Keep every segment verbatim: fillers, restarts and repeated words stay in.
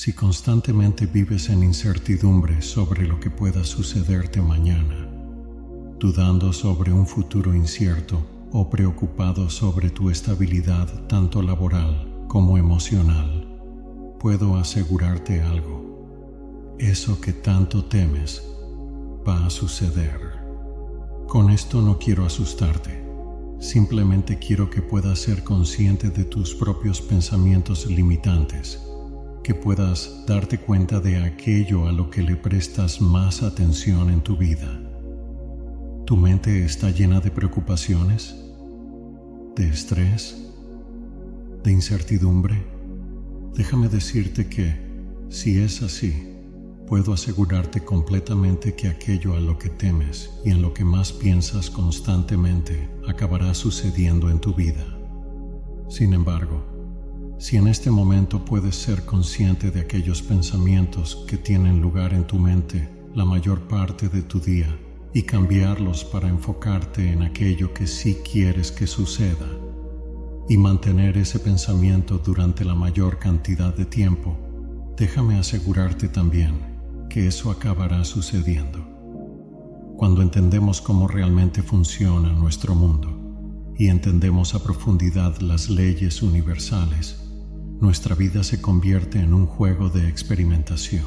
Si constantemente vives en incertidumbre sobre lo que pueda sucederte mañana, dudando sobre un futuro incierto o preocupado sobre tu estabilidad tanto laboral como emocional, puedo asegurarte algo. Eso que tanto temes va a suceder. Con esto no quiero asustarte. Simplemente quiero que puedas ser consciente de tus propios pensamientos limitantes, que puedas darte cuenta de aquello a lo que le prestas más atención en tu vida. ¿Tu mente está llena de preocupaciones? ¿De estrés? ¿De incertidumbre? Déjame decirte que, si es así, puedo asegurarte completamente que aquello a lo que temes y en lo que más piensas constantemente acabará sucediendo en tu vida. Sin embargo, si en este momento puedes ser consciente de aquellos pensamientos que tienen lugar en tu mente la mayor parte de tu día y cambiarlos para enfocarte en aquello que sí quieres que suceda y mantener ese pensamiento durante la mayor cantidad de tiempo, déjame asegurarte también que eso acabará sucediendo. Cuando entendemos cómo realmente funciona nuestro mundo y entendemos a profundidad las leyes universales, nuestra vida se convierte en un juego de experimentación.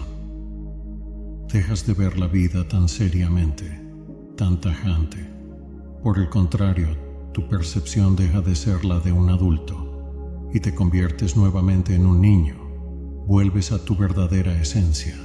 Dejas de ver la vida tan seriamente, tan tajante. Por el contrario, tu percepción deja de ser la de un adulto y te conviertes nuevamente en un niño. Vuelves a tu verdadera esencia.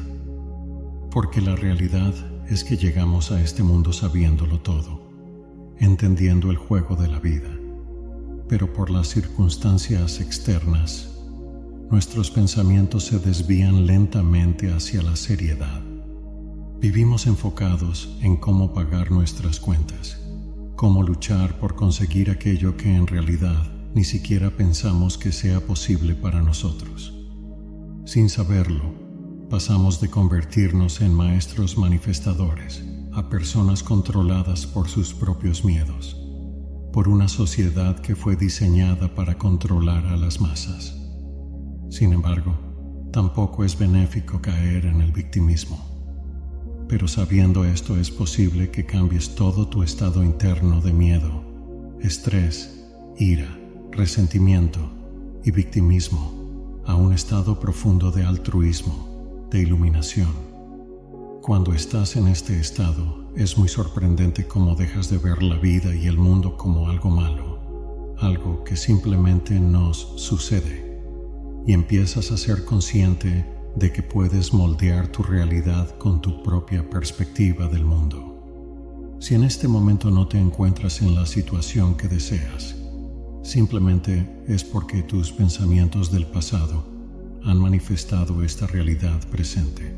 Porque la realidad es que llegamos a este mundo sabiéndolo todo, entendiendo el juego de la vida. Pero por las circunstancias externas, nuestros pensamientos se desvían lentamente hacia la seriedad. Vivimos enfocados en cómo pagar nuestras cuentas, cómo luchar por conseguir aquello que en realidad ni siquiera pensamos que sea posible para nosotros. Sin saberlo, pasamos de convertirnos en maestros manifestadores a personas controladas por sus propios miedos, por una sociedad que fue diseñada para controlar a las masas. Sin embargo, tampoco es benéfico caer en el victimismo. Pero sabiendo esto, es posible que cambies todo tu estado interno de miedo, estrés, ira, resentimiento y victimismo a un estado profundo de altruismo, de iluminación. Cuando estás en este estado, es muy sorprendente cómo dejas de ver la vida y el mundo como algo malo, algo que simplemente nos sucede, y empiezas a ser consciente de que puedes moldear tu realidad con tu propia perspectiva del mundo. Si en este momento no te encuentras en la situación que deseas, simplemente es porque tus pensamientos del pasado han manifestado esta realidad presente.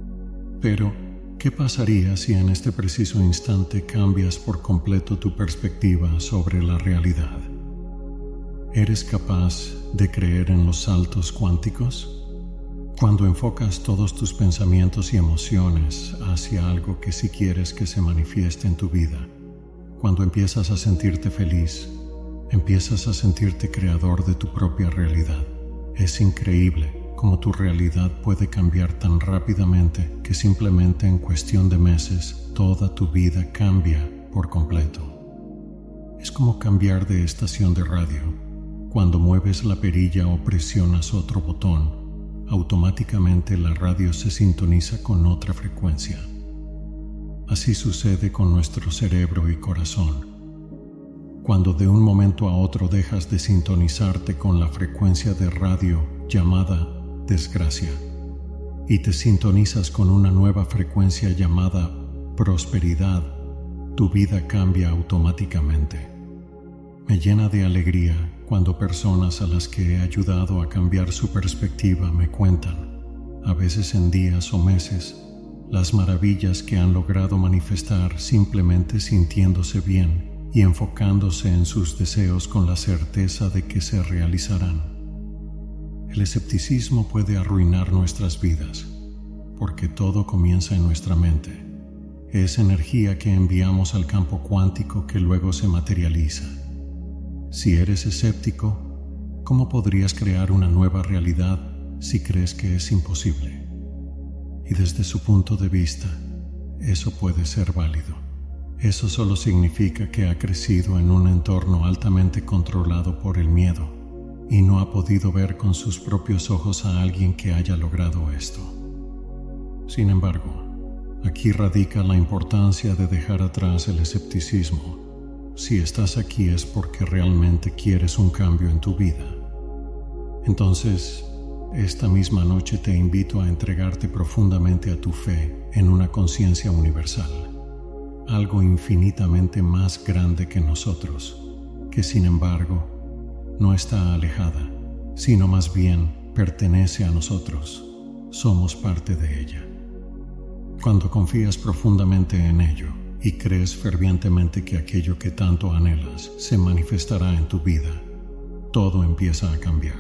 Pero, ¿qué pasaría si en este preciso instante cambias por completo tu perspectiva sobre la realidad? ¿Eres capaz de creer en los saltos cuánticos? Cuando enfocas todos tus pensamientos y emociones hacia algo que sí quieres que se manifieste en tu vida, cuando empiezas a sentirte feliz, empiezas a sentirte creador de tu propia realidad. Es increíble cómo tu realidad puede cambiar tan rápidamente que simplemente en cuestión de meses toda tu vida cambia por completo. Es como cambiar de estación de radio. Cuando mueves la perilla o presionas otro botón, automáticamente la radio se sintoniza con otra frecuencia. Así sucede con nuestro cerebro y corazón. Cuando de un momento a otro dejas de sintonizarte con la frecuencia de radio llamada desgracia y te sintonizas con una nueva frecuencia llamada prosperidad, tu vida cambia automáticamente. Me llena de alegría cuando personas a las que he ayudado a cambiar su perspectiva me cuentan, a veces en días o meses, las maravillas que han logrado manifestar simplemente sintiéndose bien y enfocándose en sus deseos con la certeza de que se realizarán. El escepticismo puede arruinar nuestras vidas, porque todo comienza en nuestra mente. Es energía que enviamos al campo cuántico que luego se materializa. Si eres escéptico, ¿cómo podrías crear una nueva realidad si crees que es imposible. Y desde su punto de vista, eso puede ser válido. Eso solo significa que ha crecido en un entorno altamente controlado por el miedo y no ha podido ver con sus propios ojos a alguien que haya logrado esto. Sin embargo, aquí radica la importancia de dejar atrás el escepticismo. Si estás aquí es porque realmente quieres un cambio en tu vida. Entonces, esta misma noche te invito a entregarte profundamente a tu fe en una conciencia universal, algo infinitamente más grande que nosotros, que sin embargo no está alejada, sino más bien pertenece a nosotros. Somos parte de ella. Cuando confías profundamente en ello y crees fervientemente que aquello que tanto anhelas se manifestará en tu vida, todo empieza a cambiar.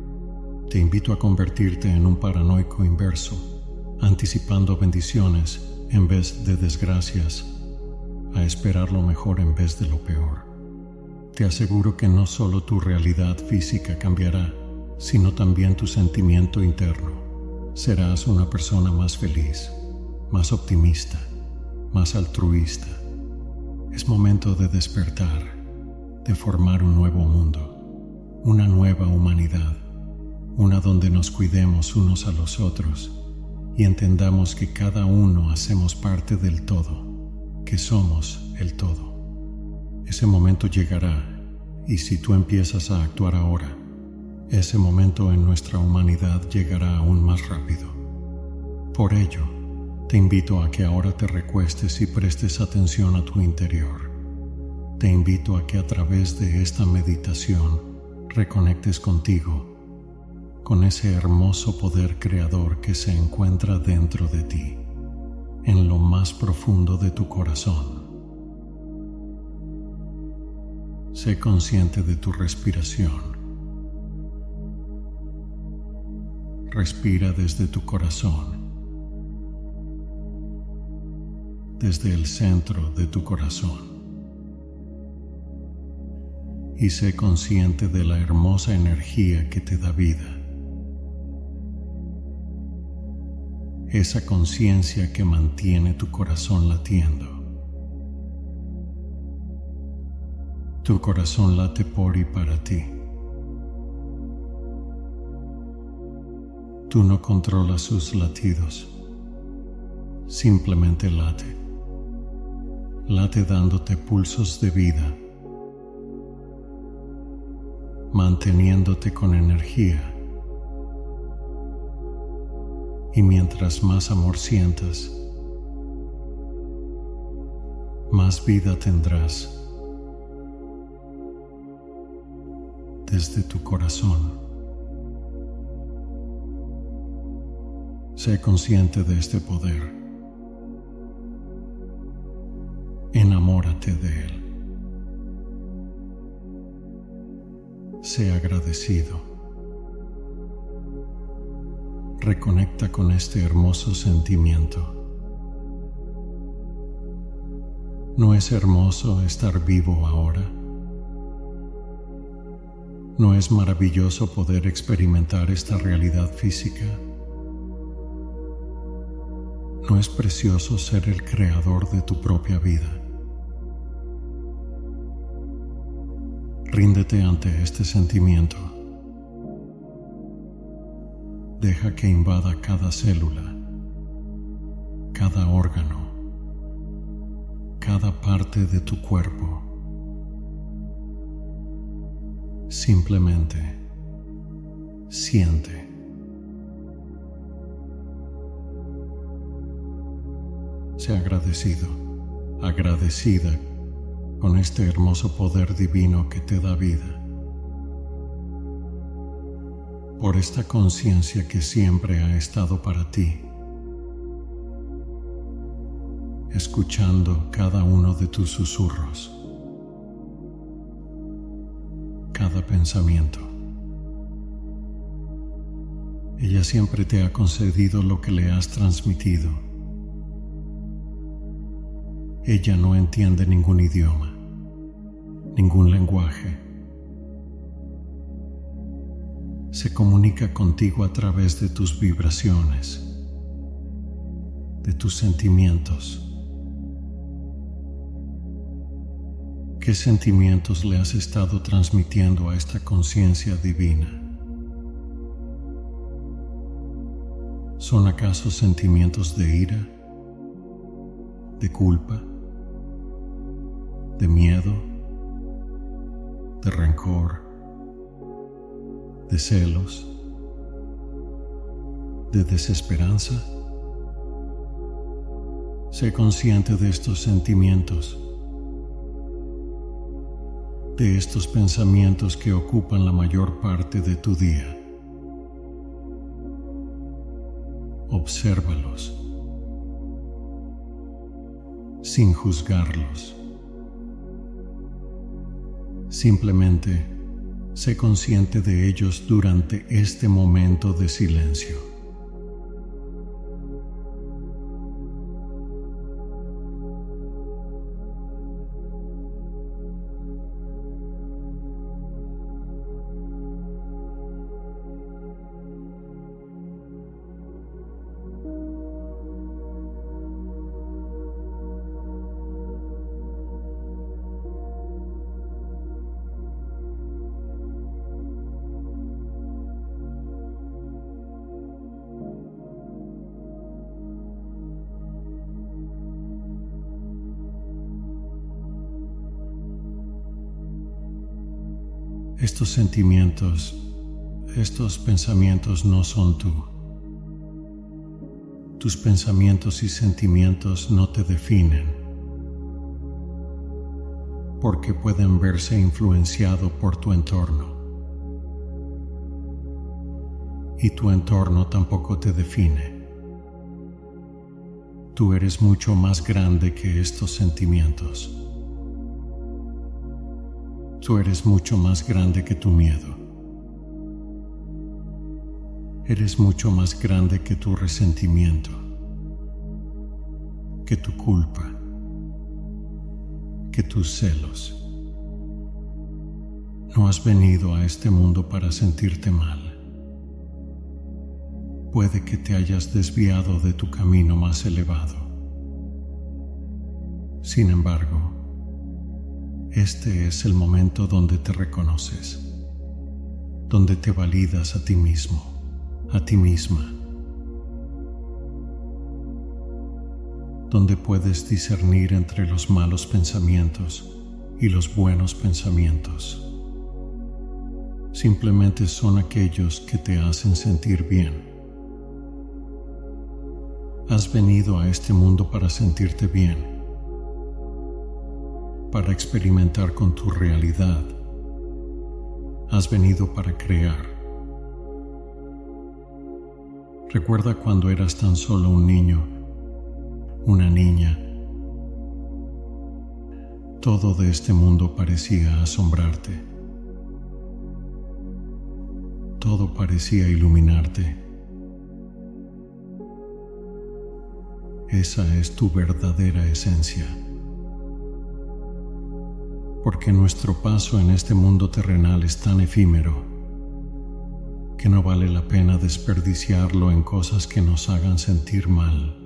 Te invito a convertirte en un paranoico inverso, anticipando bendiciones en vez de desgracias, a esperar lo mejor en vez de lo peor. Te aseguro que no solo tu realidad física cambiará, sino también tu sentimiento interno. Serás una persona más feliz, más optimista, más altruista. Es momento de despertar, de formar un nuevo mundo, una nueva humanidad, una donde nos cuidemos unos a los otros y entendamos que cada uno hacemos parte del todo, que somos el todo. Ese momento llegará, y si tú empiezas a actuar ahora, ese momento en nuestra humanidad llegará aún más rápido. Por ello, te invito a que ahora te recuestes y prestes atención a tu interior. Te invito a que a través de esta meditación reconectes contigo, con ese hermoso poder creador que se encuentra dentro de ti, en lo más profundo de tu corazón. Sé consciente de tu respiración. Respira desde tu corazón, desde el centro de tu corazón. Y sé consciente de la hermosa energía que te da vida. Esa conciencia que mantiene tu corazón latiendo. Tu corazón late por y para ti. Tú no controlas sus latidos, simplemente late. Late dándote pulsos de vida, manteniéndote con energía. Y mientras más amor sientas, más vida tendrás desde tu corazón. Sé consciente de este poder. Enamórate de él. Sé agradecido. Reconecta con este hermoso sentimiento. ¿No es hermoso estar vivo ahora? ¿No es maravilloso poder experimentar esta realidad física? ¿No es precioso ser el creador de tu propia vida? Ríndete ante este sentimiento. Deja que invada cada célula, cada órgano, cada parte de tu cuerpo. Simplemente siente. Sé agradecido, agradecida con este hermoso poder divino que te da vida. Por esta conciencia que siempre ha estado para ti, escuchando cada uno de tus susurros, cada pensamiento. Ella siempre te ha concedido lo que le has transmitido. Ella no entiende ningún idioma, ningún lenguaje. se comunica contigo a través de tus vibraciones, de tus sentimientos. ¿Qué sentimientos le has estado transmitiendo a esta conciencia divina? ¿Son acaso sentimientos de ira, de culpa, de miedo, de rencor, de celos, de desesperanza? Sé consciente de estos sentimientos, de estos pensamientos que ocupan la mayor parte de tu día. Obsérvalos, sin juzgarlos. Simplemente sé consciente de ellos durante este momento de silencio. Estos sentimientos, estos pensamientos no son tú. Tus pensamientos y sentimientos no te definen, porque pueden verse influenciados por tu entorno. Y tu entorno tampoco te define. Tú eres mucho más grande que estos sentimientos. Tú eres mucho más grande que tu miedo. Eres mucho más grande que tu resentimiento, que tu culpa, que tus celos. No has venido a este mundo para sentirte mal. Puede que te hayas desviado de tu camino más elevado. Sin embargo, este es el momento donde te reconoces, donde te validas a ti mismo, a ti misma, donde puedes discernir entre los malos pensamientos y los buenos pensamientos. Simplemente son aquellos que te hacen sentir bien. Has venido a este mundo para sentirte bien, para experimentar con tu realidad. Has venido para crear. Recuerda cuando eras tan solo un niño, una niña. Todo de este mundo parecía asombrarte. Todo parecía iluminarte. Esa es tu verdadera esencia. Porque nuestro paso en este mundo terrenal es tan efímero que no vale la pena desperdiciarlo en cosas que nos hagan sentir mal.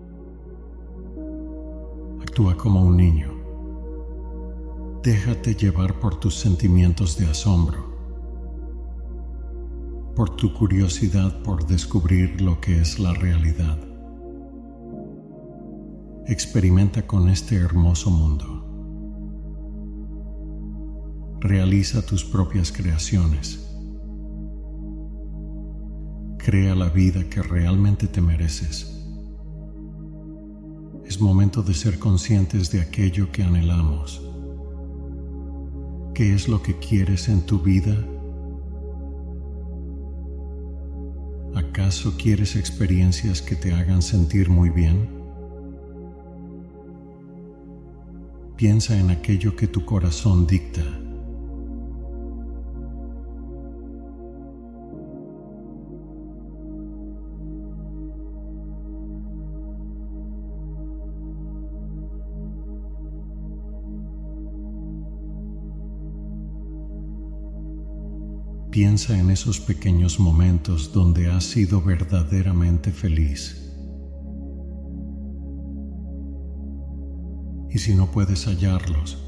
Actúa como un niño. Déjate llevar por tus sentimientos de asombro, por tu curiosidad por descubrir lo que es la realidad. Experimenta con este hermoso mundo. Realiza tus propias creaciones. Crea la vida que realmente te mereces. Es momento de ser conscientes de aquello que anhelamos. ¿Qué es lo que quieres en tu vida? ¿Acaso quieres experiencias que te hagan sentir muy bien? Piensa en aquello que tu corazón dicta. piensa en esos pequeños momentos donde has sido verdaderamente feliz. Y si no puedes hallarlos,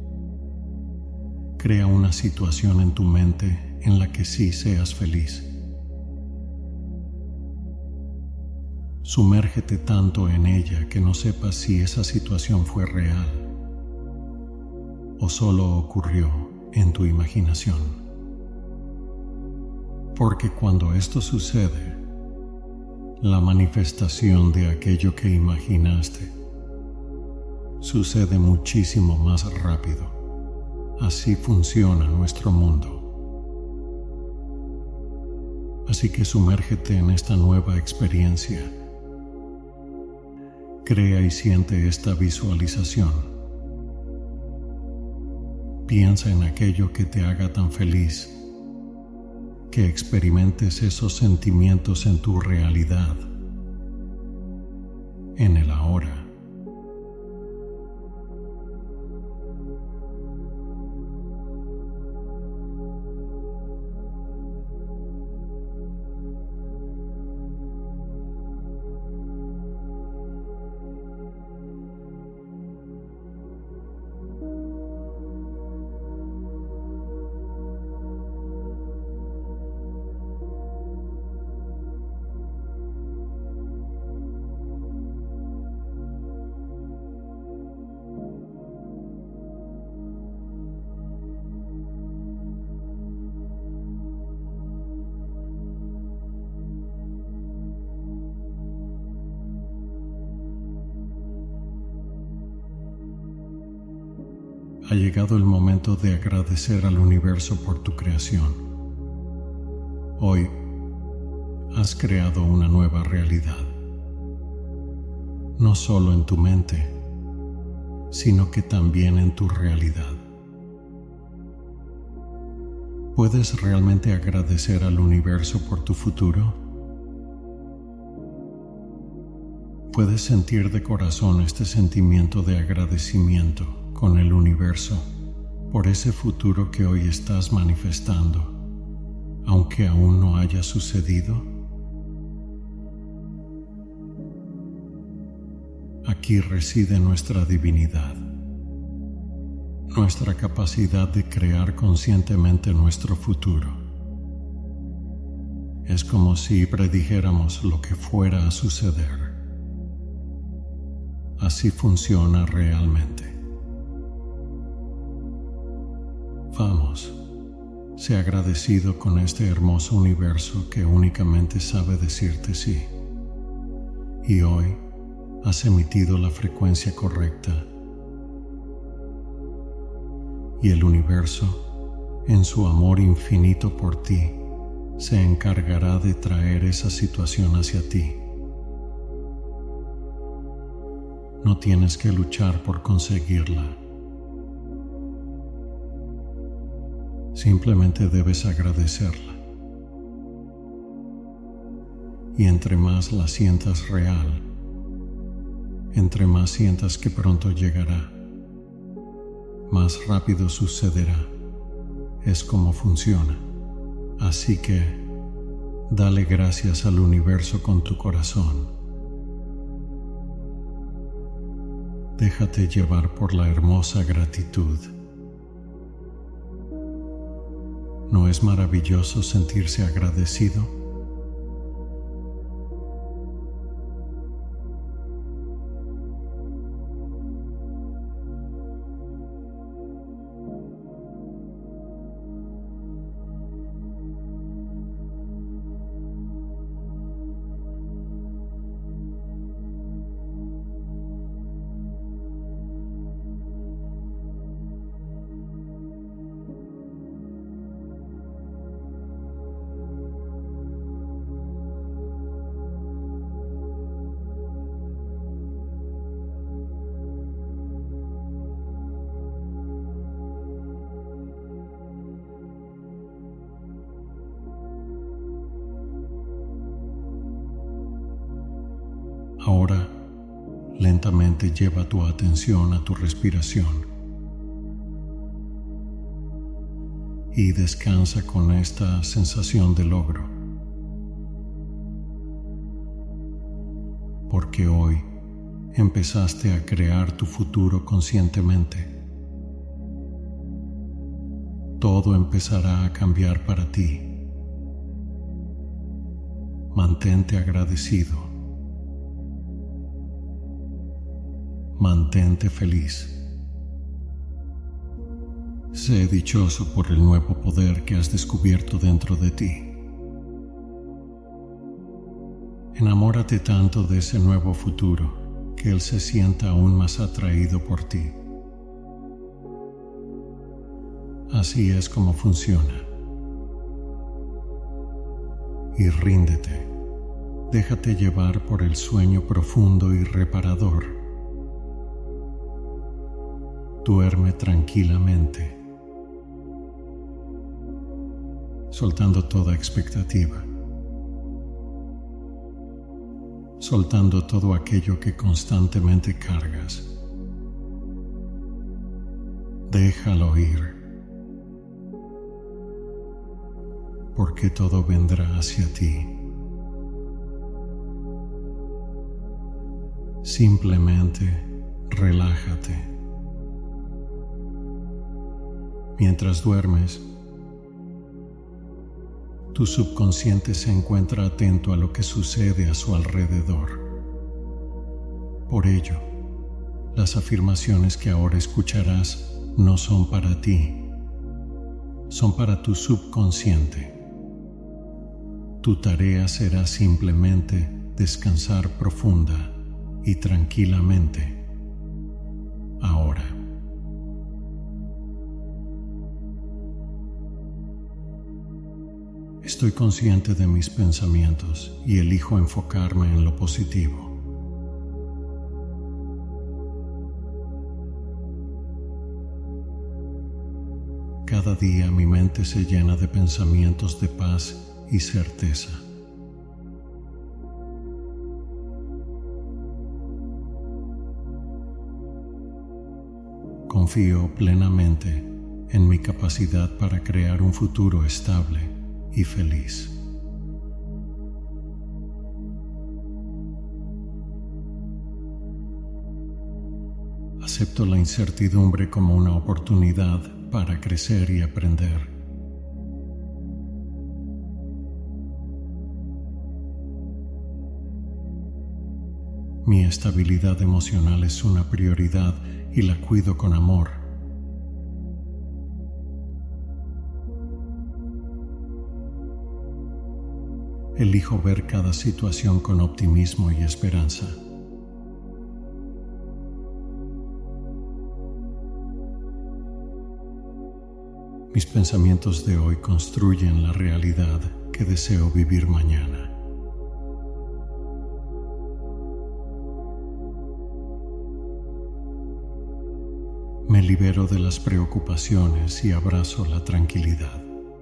crea una situación en tu mente en la que sí seas feliz. Sumérgete tanto en ella que no sepas si esa situación fue real o solo ocurrió en tu imaginación. Porque cuando esto sucede, la manifestación de aquello que imaginaste sucede muchísimo más rápido. Así funciona nuestro mundo. Así que sumérgete en esta nueva experiencia. Crea y siente esta visualización. Piensa en aquello que te haga tan feliz, que experimentes esos sentimientos en tu realidad, en el ahora. Ha llegado el momento de agradecer al universo por tu creación. Hoy has creado una nueva realidad, no solo en tu mente, sino que también en tu realidad. ¿Puedes realmente agradecer al universo por tu futuro? ¿Puedes sentir de corazón este sentimiento de agradecimiento con el universo por ese futuro que hoy estás manifestando, aunque aún no haya sucedido? Aquí reside nuestra divinidad, nuestra capacidad de crear conscientemente nuestro futuro. Es como si predijéramos lo que fuera a suceder. Así funciona realmente. Vamos, sé agradecido con este hermoso universo que únicamente sabe decirte sí. Y hoy has emitido la frecuencia correcta. Y el universo, en su amor infinito por ti, se encargará de traer esa situación hacia ti. No tienes que luchar por conseguirla. Simplemente debes agradecerla. Y entre más la sientas real, entre más sientas que pronto llegará, más rápido sucederá. Es como funciona. Así que, dale gracias al universo con tu corazón. Déjate llevar por la hermosa gratitud. ¿No es maravilloso sentirse agradecido? Ahora, lentamente lleva tu atención a tu respiración y descansa con esta sensación de logro. Porque hoy empezaste a crear tu futuro conscientemente. Todo empezará a cambiar para ti. Mantente agradecido. Mantente feliz. Sé dichoso por el nuevo poder que has descubierto dentro de ti. Enamórate tanto de ese nuevo futuro que él se sienta aún más atraído por ti. Así es como funciona. Y ríndete. Déjate llevar por el sueño profundo y reparador. Duerme tranquilamente, soltando toda expectativa, soltando todo aquello que constantemente cargas. Déjalo ir, porque todo vendrá hacia ti. Simplemente relájate. Mientras duermes, tu subconsciente se encuentra atento a lo que sucede a su alrededor. Por ello, las afirmaciones que ahora escucharás no son para ti, son para tu subconsciente. Tu tarea será simplemente descansar profunda y tranquilamente ahora. Estoy consciente de mis pensamientos y elijo enfocarme en lo positivo. Cada día mi mente se llena de pensamientos de paz y certeza. Confío plenamente en mi capacidad para crear un futuro estable y feliz. Acepto la incertidumbre como una oportunidad para crecer y aprender. Mi estabilidad emocional es una prioridad y la cuido con amor. Elijo ver cada situación con optimismo y esperanza. Mis pensamientos de hoy construyen la realidad que deseo vivir mañana. Me libero de las preocupaciones y abrazo la tranquilidad.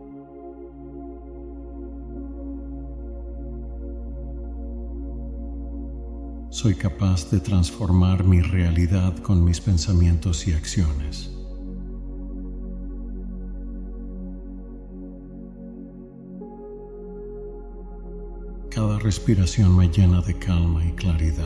Soy capaz de transformar mi realidad con mis pensamientos y acciones. Cada respiración me llena de calma y claridad.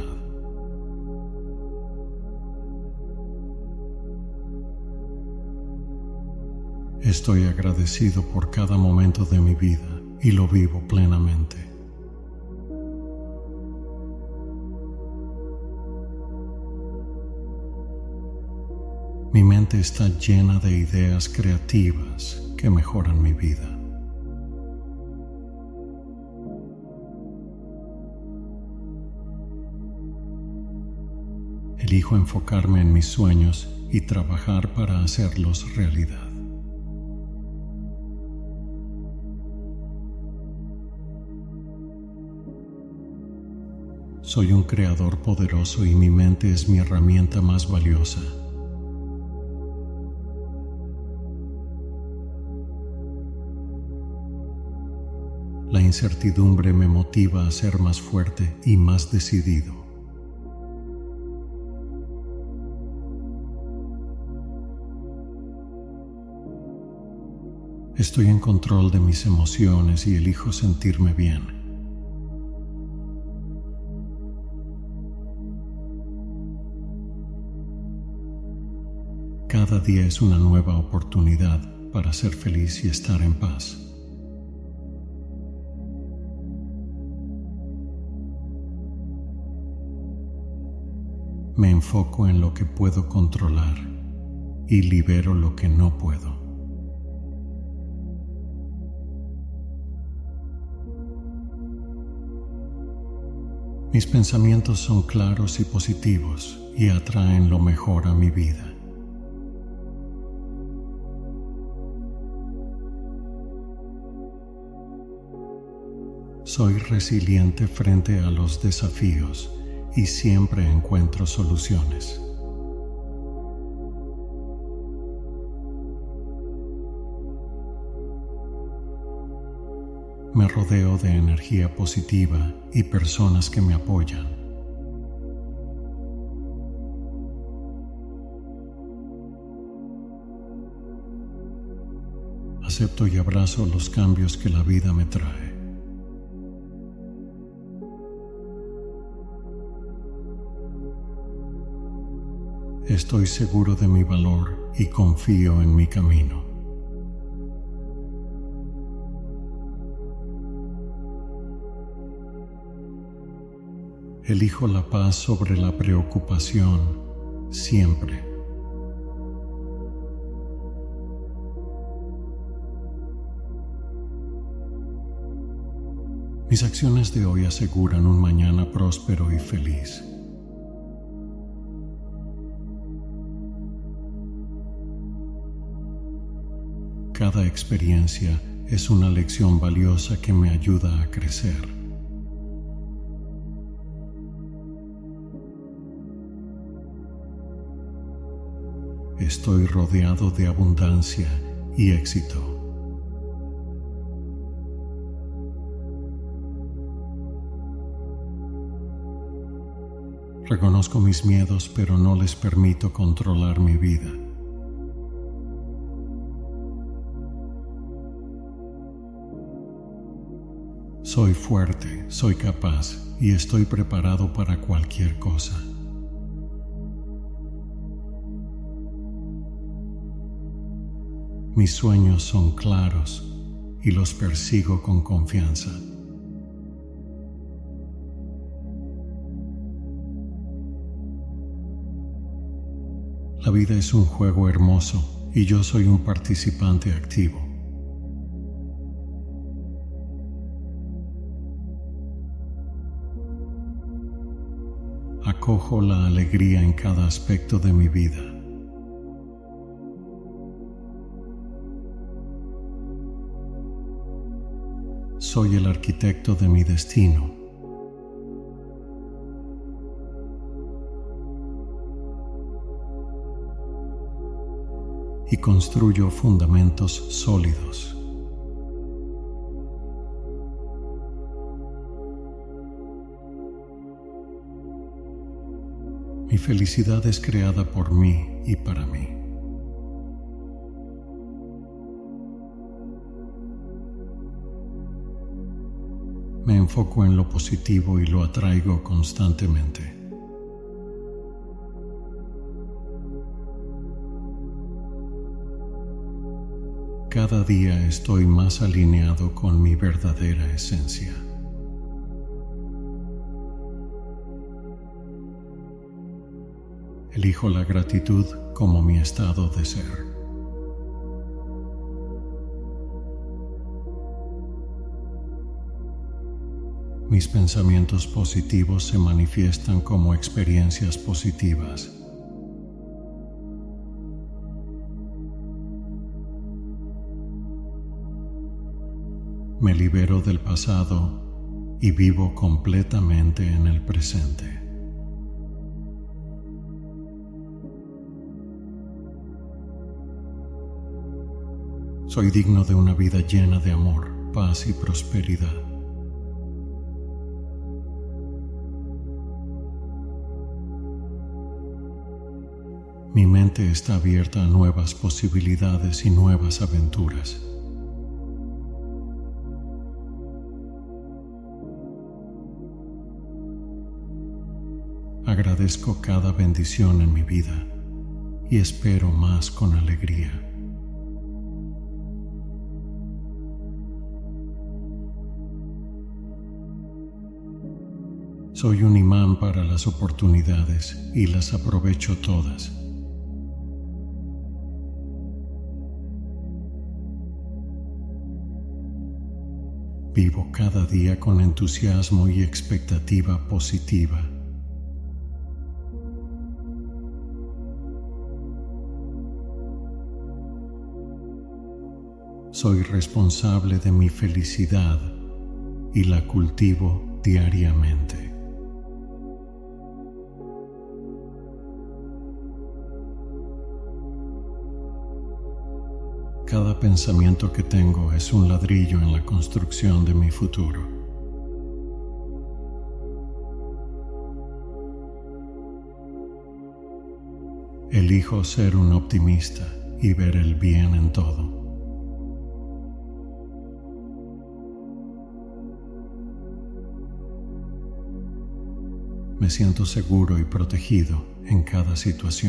Estoy agradecido por cada momento de mi vida y lo vivo plenamente. Mi mente está llena de ideas creativas que mejoran mi vida. Elijo enfocarme en mis sueños y trabajar para hacerlos realidad. Soy un creador poderoso y mi mente es mi herramienta más valiosa. La incertidumbre me motiva a ser más fuerte y más decidido. Estoy en control de mis emociones y elijo sentirme bien. Cada día es una nueva oportunidad para ser feliz y estar en paz. Me enfoco en lo que puedo controlar y libero lo que no puedo. Mis pensamientos son claros y positivos y atraen lo mejor a mi vida. Soy resiliente frente a los desafíos y siempre encuentro soluciones. Me rodeo de energía positiva y personas que me apoyan. Acepto y abrazo los cambios que la vida me trae. Estoy seguro de mi valor y confío en mi camino. Elijo la paz sobre la preocupación siempre. Mis acciones de hoy aseguran un mañana próspero y feliz. Cada experiencia es una lección valiosa que me ayuda a crecer. Estoy rodeado de abundancia y éxito. Reconozco mis miedos, pero no les permito controlar mi vida. Soy fuerte, soy capaz y estoy preparado para cualquier cosa. Mis sueños son claros y los persigo con confianza. La vida es un juego hermoso y yo soy un participante activo. Acojo la alegría en cada aspecto de mi vida. Soy el arquitecto de mi destino. Y construyo fundamentos sólidos. Mi felicidad es creada por mí y para mí. Me enfoco en lo positivo y lo atraigo constantemente. Cada día estoy más alineado con mi verdadera esencia. Elijo la gratitud como mi estado de ser. Mis pensamientos positivos se manifiestan como experiencias positivas. Me libero del pasado y vivo completamente en el presente. Soy digno de una vida llena de amor, paz y prosperidad. Mi mente está abierta a nuevas posibilidades y nuevas aventuras. Agradezco cada bendición en mi vida y espero más con alegría. Soy un imán para las oportunidades y las aprovecho todas. Vivo cada día con entusiasmo y expectativa positiva. Soy responsable de mi felicidad y la cultivo diariamente. Cada pensamiento que tengo es un ladrillo en la construcción de mi futuro. Elijo ser un optimista y ver el bien en todo. Me siento seguro y protegido en cada situación.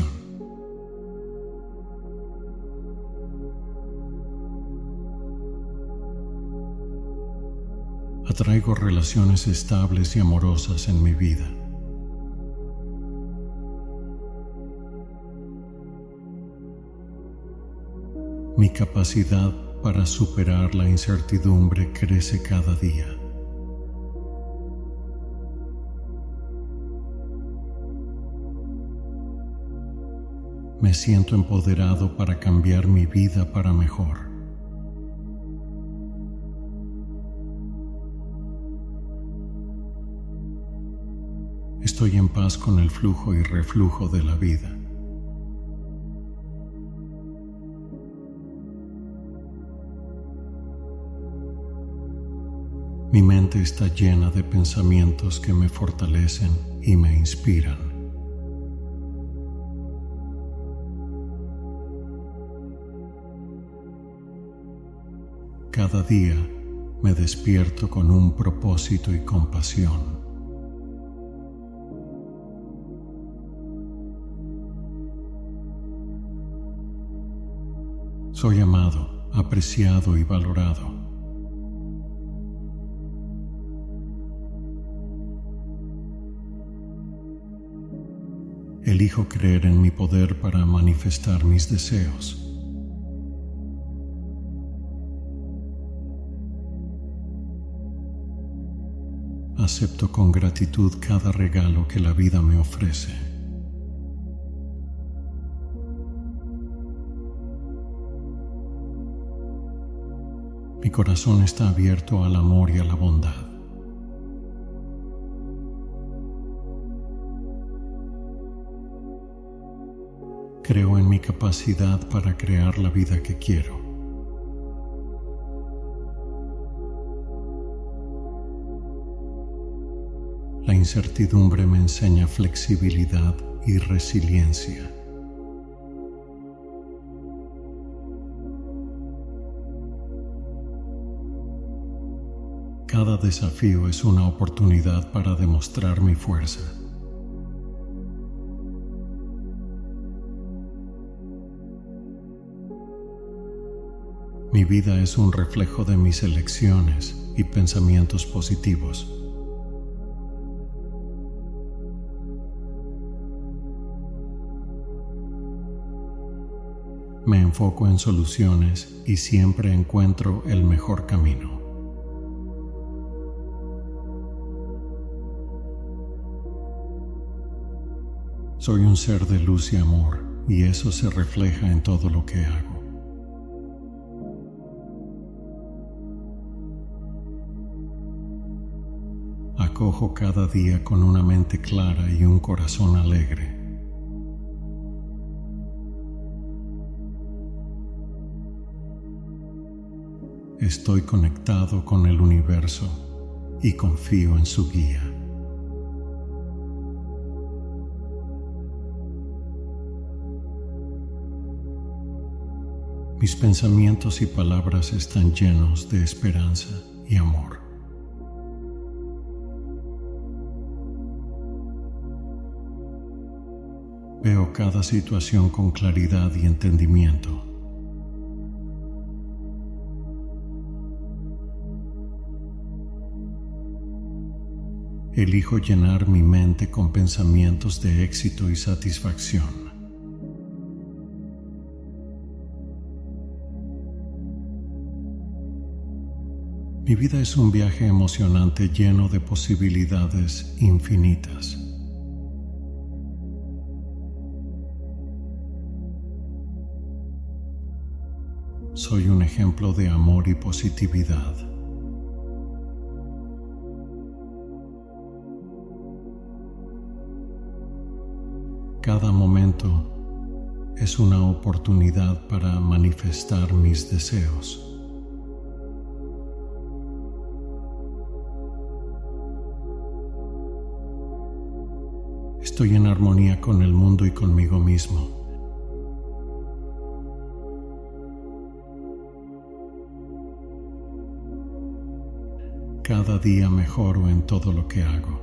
Atraigo relaciones estables y amorosas en mi vida. Mi capacidad para superar la incertidumbre crece cada día. Me siento empoderado para cambiar mi vida para mejor. Estoy en paz con el flujo y reflujo de la vida. Mi mente está llena de pensamientos que me fortalecen y me inspiran. Cada día me despierto con un propósito y compasión. Soy amado, apreciado y valorado. Elijo creer en mi poder para manifestar mis deseos. Acepto con gratitud cada regalo que la vida me ofrece. Mi corazón está abierto al amor y a la bondad. Creo en mi capacidad para crear la vida que quiero. La incertidumbre me enseña flexibilidad y resiliencia. Cada desafío es una oportunidad para demostrar mi fuerza. Mi vida es un reflejo de mis elecciones y pensamientos positivos. Me enfoco en soluciones y siempre encuentro el mejor camino. Soy un ser de luz y amor, y eso se refleja en todo lo que hago. Acojo cada día con una mente clara y un corazón alegre. Estoy conectado con el universo y confío en su guía. Mis pensamientos y palabras están llenos de esperanza y amor. Veo cada situación con claridad y entendimiento. Elijo llenar mi mente con pensamientos de éxito y satisfacción. Mi vida es un viaje emocionante lleno de posibilidades infinitas. Soy un ejemplo de amor y positividad. Cada momento es una oportunidad para manifestar mis deseos. Estoy en armonía con el mundo y conmigo mismo. Cada día mejoro en todo lo que hago.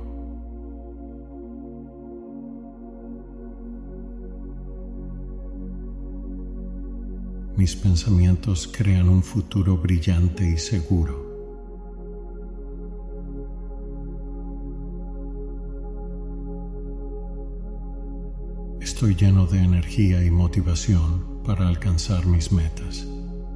Mis pensamientos crean un futuro brillante y seguro. Estoy lleno de energía y motivación para alcanzar mis metas.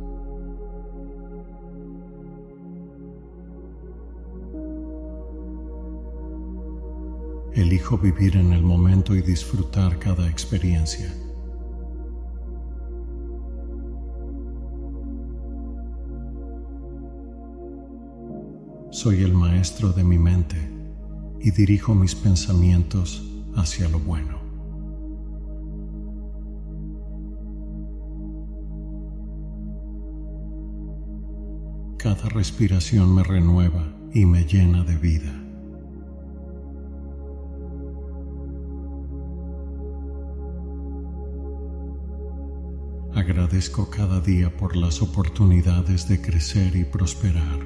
Elijo vivir en el momento y disfrutar cada experiencia. Soy el maestro de mi mente y dirijo mis pensamientos hacia lo bueno. Cada respiración me renueva y me llena de vida. Agradezco cada día por las oportunidades de crecer y prosperar.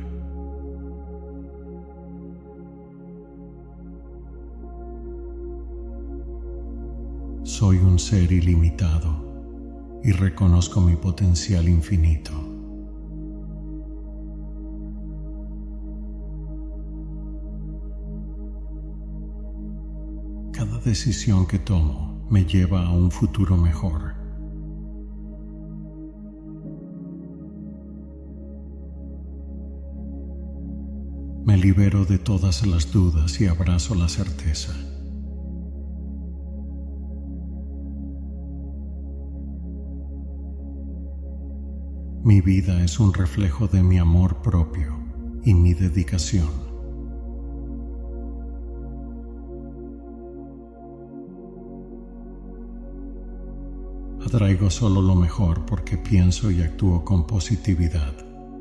Soy un ser ilimitado y reconozco mi potencial infinito. Cada decisión que tomo me lleva a un futuro mejor. Me libero de todas las dudas y abrazo la certeza. Mi vida es un reflejo de mi amor propio y mi dedicación. Atraigo solo lo mejor porque pienso y actúo con positividad.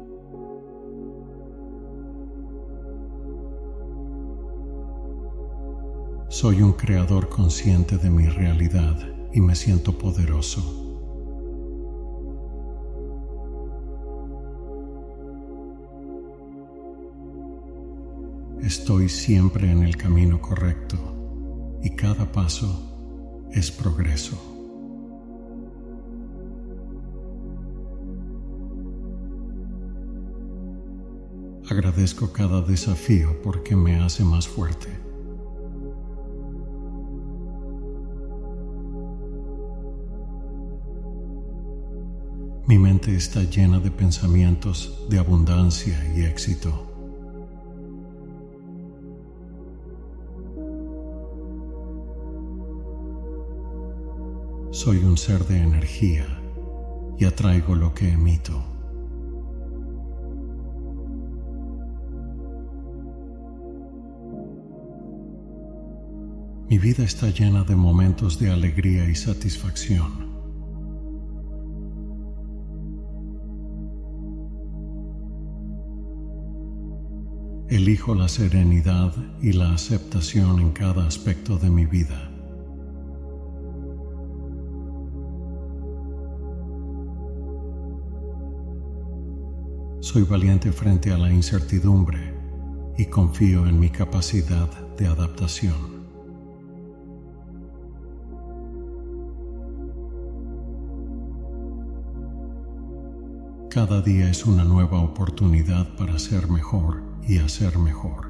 Soy un creador consciente de mi realidad y me siento poderoso. Estoy siempre en el camino correcto y cada paso es progreso. Agradezco cada desafío porque me hace más fuerte. Mi mente está llena de pensamientos de abundancia y éxito. Soy un ser de energía y atraigo lo que emito. Mi vida está llena de momentos de alegría y satisfacción. Elijo la serenidad y la aceptación en cada aspecto de mi vida. Soy valiente frente a la incertidumbre y confío en mi capacidad de adaptación. Cada día es una nueva oportunidad para ser mejor y hacer mejor.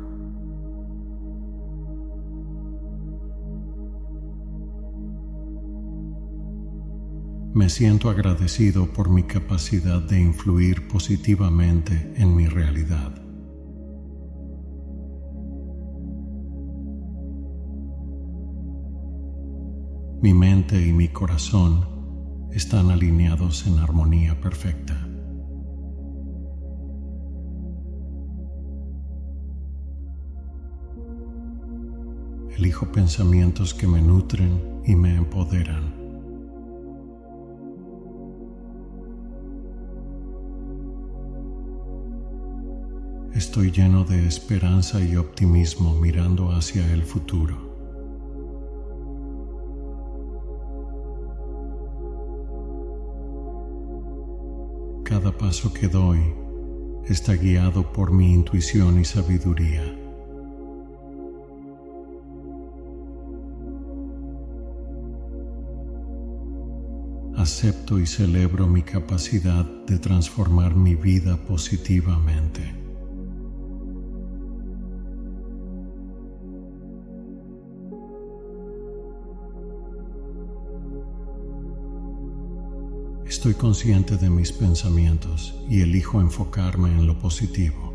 Me siento agradecido por mi capacidad de influir positivamente en mi realidad. Mi mente y mi corazón están alineados en armonía perfecta. Elijo pensamientos que me nutren y me empoderan. Estoy lleno de esperanza y optimismo mirando hacia el futuro. Cada paso que doy está guiado por mi intuición y sabiduría. Acepto y celebro mi capacidad de transformar mi vida positivamente. Estoy consciente de mis pensamientos y elijo enfocarme en lo positivo.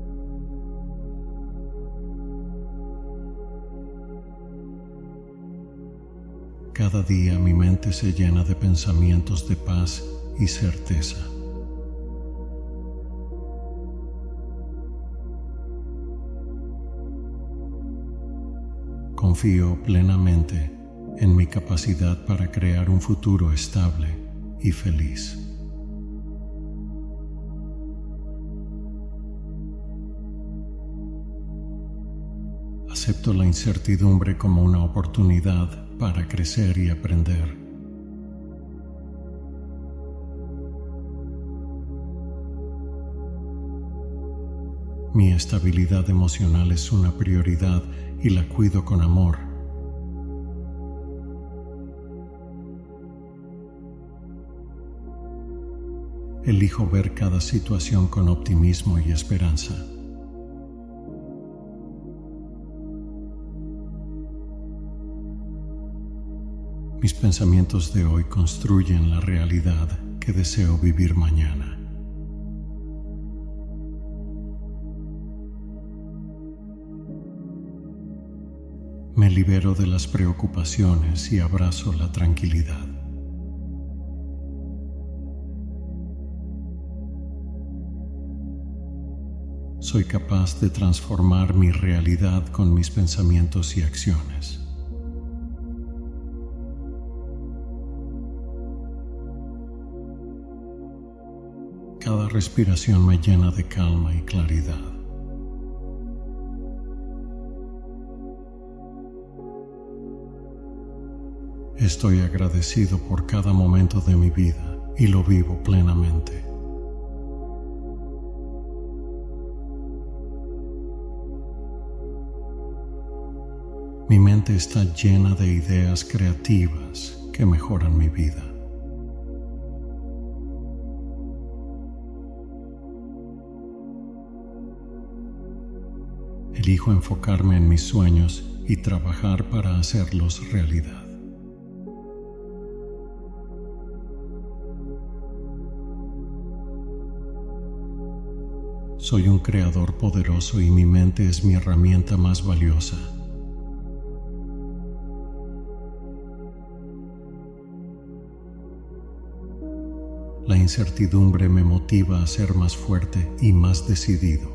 Cada día mi mente se llena de pensamientos de paz y certeza. Confío plenamente en mi capacidad para crear un futuro estable y feliz. Acepto la incertidumbre como una oportunidad para crecer y aprender. Mi estabilidad emocional es una prioridad y la cuido con amor. Elijo ver cada situación con optimismo y esperanza. Mis pensamientos de hoy construyen la realidad que deseo vivir mañana. Me libero de las preocupaciones y abrazo la tranquilidad. Soy capaz de transformar mi realidad con mis pensamientos y acciones. Cada respiración me llena de calma y claridad. Estoy agradecido por cada momento de mi vida y lo vivo plenamente. Mi mente está llena de ideas creativas que mejoran mi vida. Elijo enfocarme en mis sueños y trabajar para hacerlos realidad. Soy un creador poderoso y mi mente es mi herramienta más valiosa. La incertidumbre me motiva a ser más fuerte y más decidido.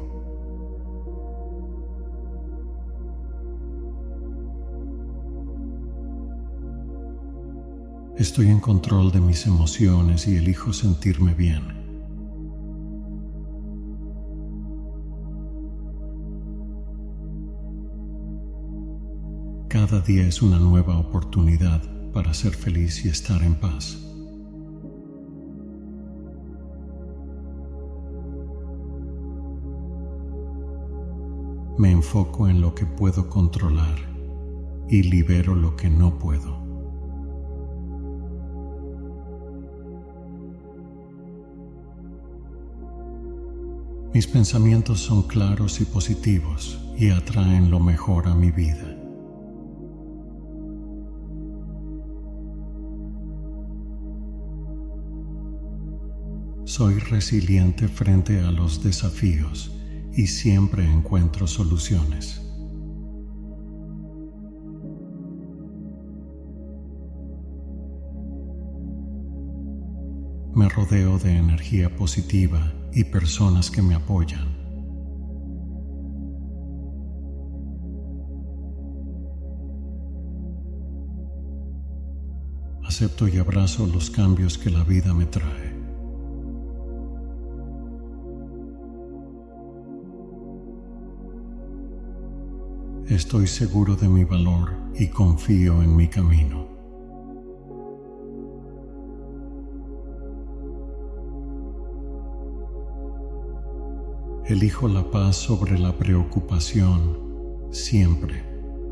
Estoy en control de mis emociones y elijo sentirme bien. Cada día es una nueva oportunidad para ser feliz y estar en paz. Me enfoco en lo que puedo controlar y libero lo que no puedo. Mis pensamientos son claros y positivos y atraen lo mejor a mi vida. Soy resiliente frente a los desafíos y siempre encuentro soluciones. Me rodeo de energía positiva y personas que me apoyan. Acepto y abrazo los cambios que la vida me trae. Estoy seguro de mi valor y confío en mi camino. Elijo la paz sobre la preocupación siempre.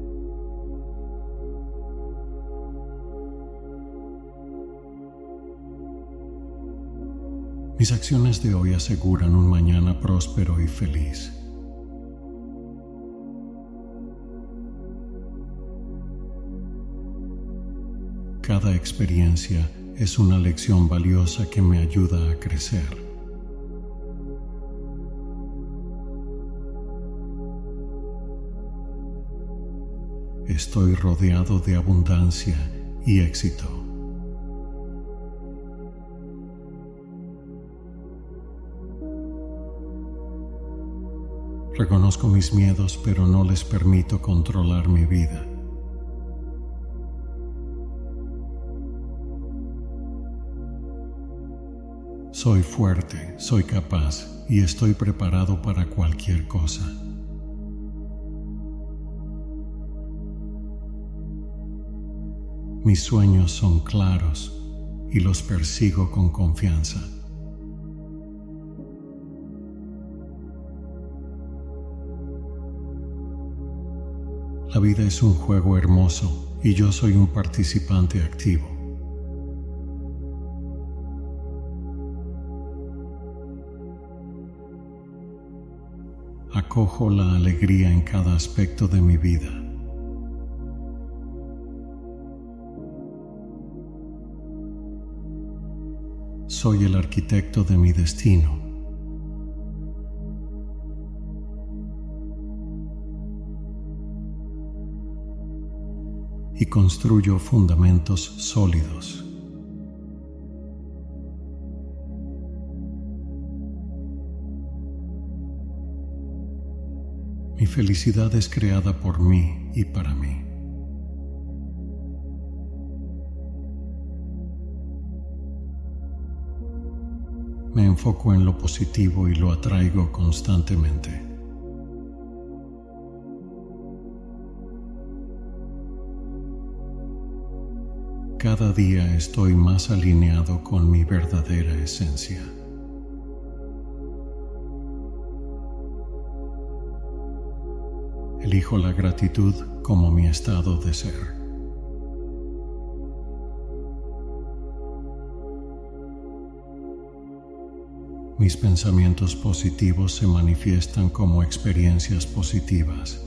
Mis acciones de hoy aseguran un mañana próspero y feliz. Cada experiencia es una lección valiosa que me ayuda a crecer. Estoy rodeado de abundancia y éxito. Reconozco mis miedos, pero no les permito controlar mi vida. Soy fuerte, soy capaz y estoy preparado para cualquier cosa. Mis sueños son claros y los persigo con confianza. La vida es un juego hermoso y yo soy un participante activo. Acojo la alegría en cada aspecto de mi vida. Soy el arquitecto de mi destino. Y construyo fundamentos sólidos. Mi felicidad es creada por mí y para mí. Me enfoco en lo positivo y lo atraigo constantemente. Cada día estoy más alineado con mi verdadera esencia. Elijo la gratitud como mi estado de ser. Mis pensamientos positivos se manifiestan como experiencias positivas.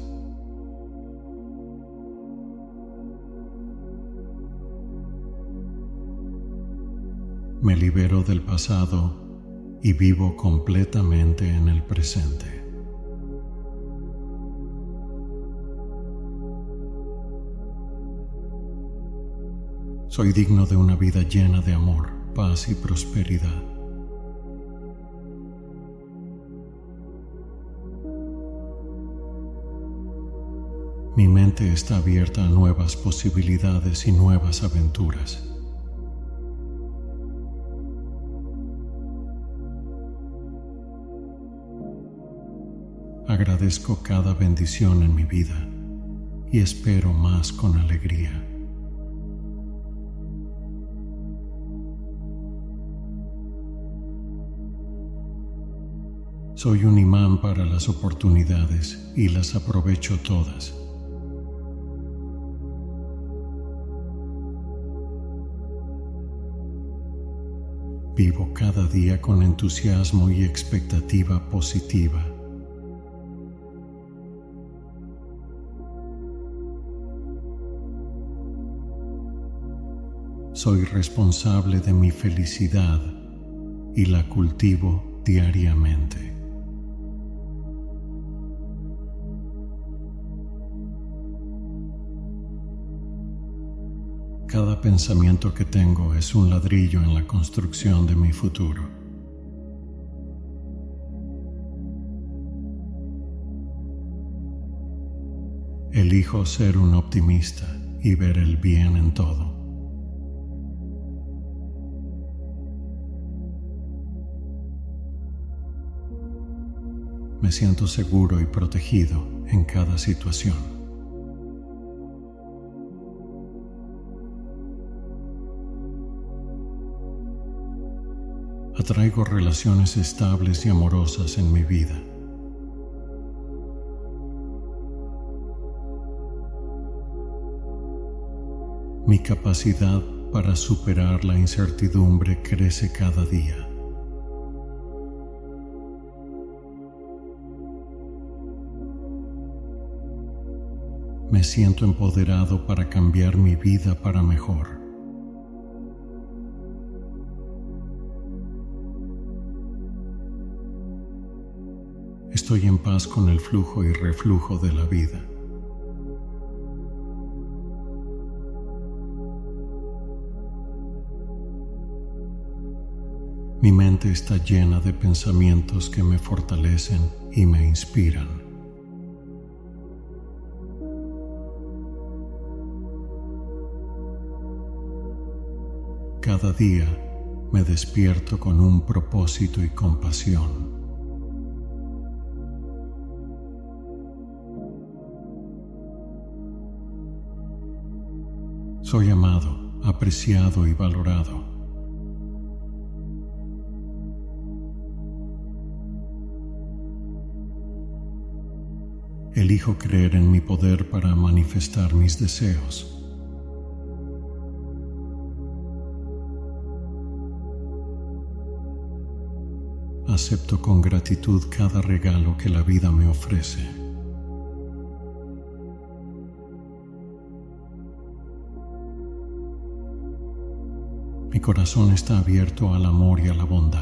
Me libero del pasado y vivo completamente en el presente. Soy digno de una vida llena de amor, paz y prosperidad. Mi mente está abierta a nuevas posibilidades y nuevas aventuras. Agradezco cada bendición en mi vida y espero más con alegría. Soy un imán para las oportunidades y las aprovecho todas. Vivo cada día con entusiasmo y expectativa positiva. Soy responsable de mi felicidad y la cultivo diariamente. Cada pensamiento que tengo es un ladrillo en la construcción de mi futuro. Elijo ser un optimista y ver el bien en todo. Me siento seguro y protegido en cada situación. Atraigo relaciones estables y amorosas en mi vida. Mi capacidad para superar la incertidumbre crece cada día. Me siento empoderado para cambiar mi vida para mejor. Estoy en paz con el flujo y reflujo de la vida. Mi mente está llena de pensamientos que me fortalecen y me inspiran. Cada día me despierto con un propósito y compasión. Soy amado, apreciado y valorado. Elijo creer en mi poder para manifestar mis deseos. Acepto con gratitud cada regalo que la vida me ofrece. Mi corazón está abierto al amor y a la bondad.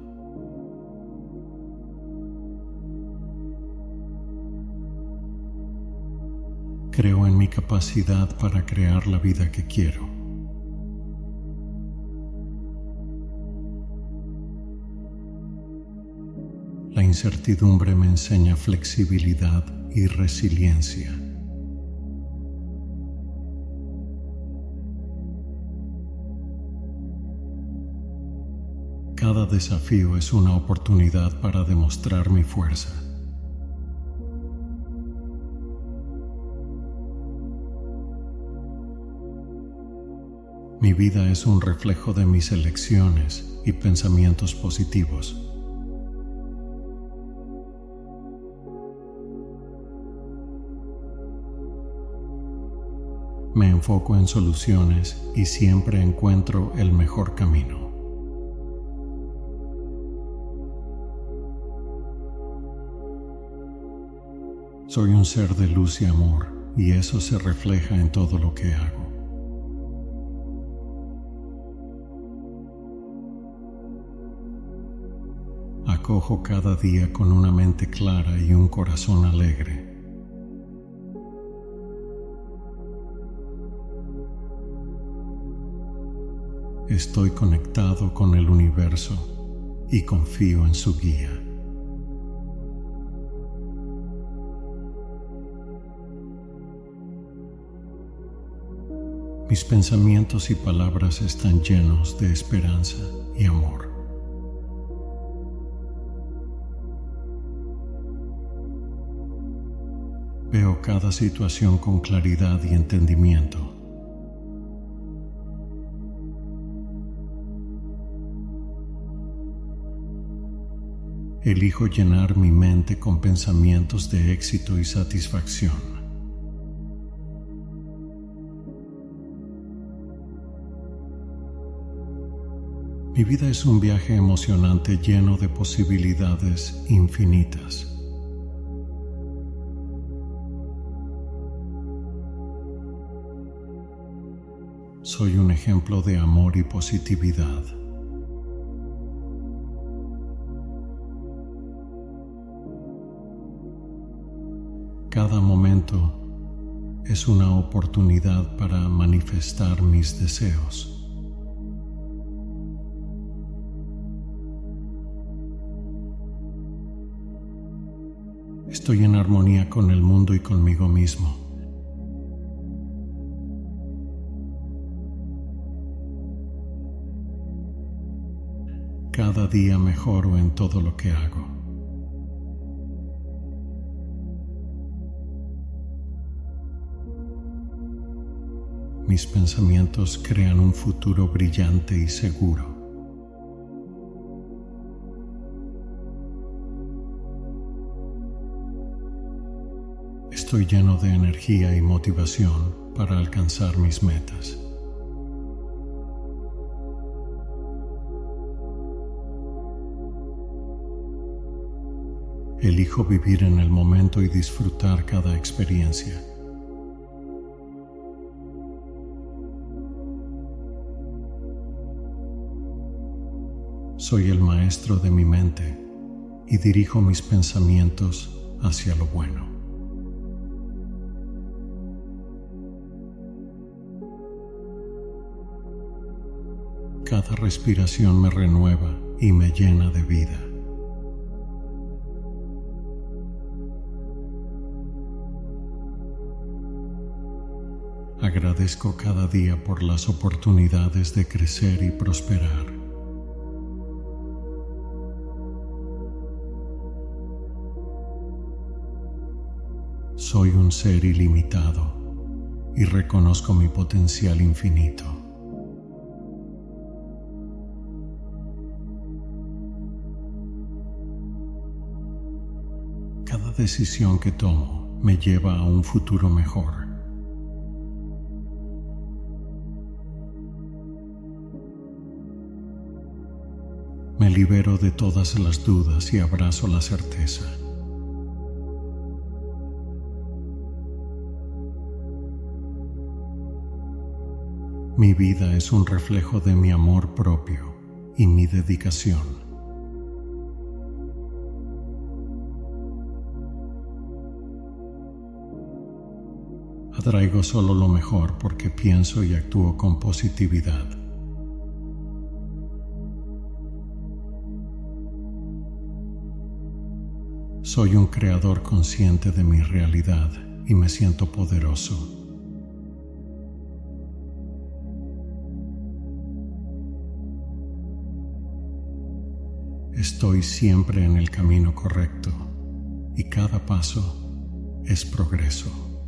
Creo en mi capacidad para crear la vida que quiero. La incertidumbre me enseña flexibilidad y resiliencia. Cada desafío es una oportunidad para demostrar mi fuerza. Mi vida es un reflejo de mis elecciones y pensamientos positivos. Me enfoco en soluciones y siempre encuentro el mejor camino. Soy un ser de luz y amor, y eso se refleja en todo lo que hago. Acojo cada día con una mente clara y un corazón alegre. Estoy conectado con el universo y confío en su guía. Mis pensamientos y palabras están llenos de esperanza y amor. Veo cada situación con claridad y entendimiento. Elijo llenar mi mente con pensamientos de éxito y satisfacción. Mi vida es un viaje emocionante lleno de posibilidades infinitas. Soy un ejemplo de amor y positividad. Cada momento es una oportunidad para manifestar mis deseos. Estoy en armonía con el mundo y conmigo mismo. Cada día mejoro en todo lo que hago. Mis pensamientos crean un futuro brillante y seguro. Estoy lleno de energía y motivación para alcanzar mis metas. Elijo vivir en el momento y disfrutar cada experiencia. Soy el maestro de mi mente y dirijo mis pensamientos hacia lo bueno. Cada respiración me renueva y me llena de vida. Agradezco cada día por las oportunidades de crecer y prosperar. Soy un ser ilimitado y reconozco mi potencial infinito. Cada decisión que tomo me lleva a un futuro mejor. Me libero de todas las dudas y abrazo la certeza. Mi vida es un reflejo de mi amor propio y mi dedicación. Atraigo solo lo mejor porque pienso y actúo con positividad. Soy un creador consciente de mi realidad y me siento poderoso. Estoy siempre en el camino correcto y cada paso es progreso.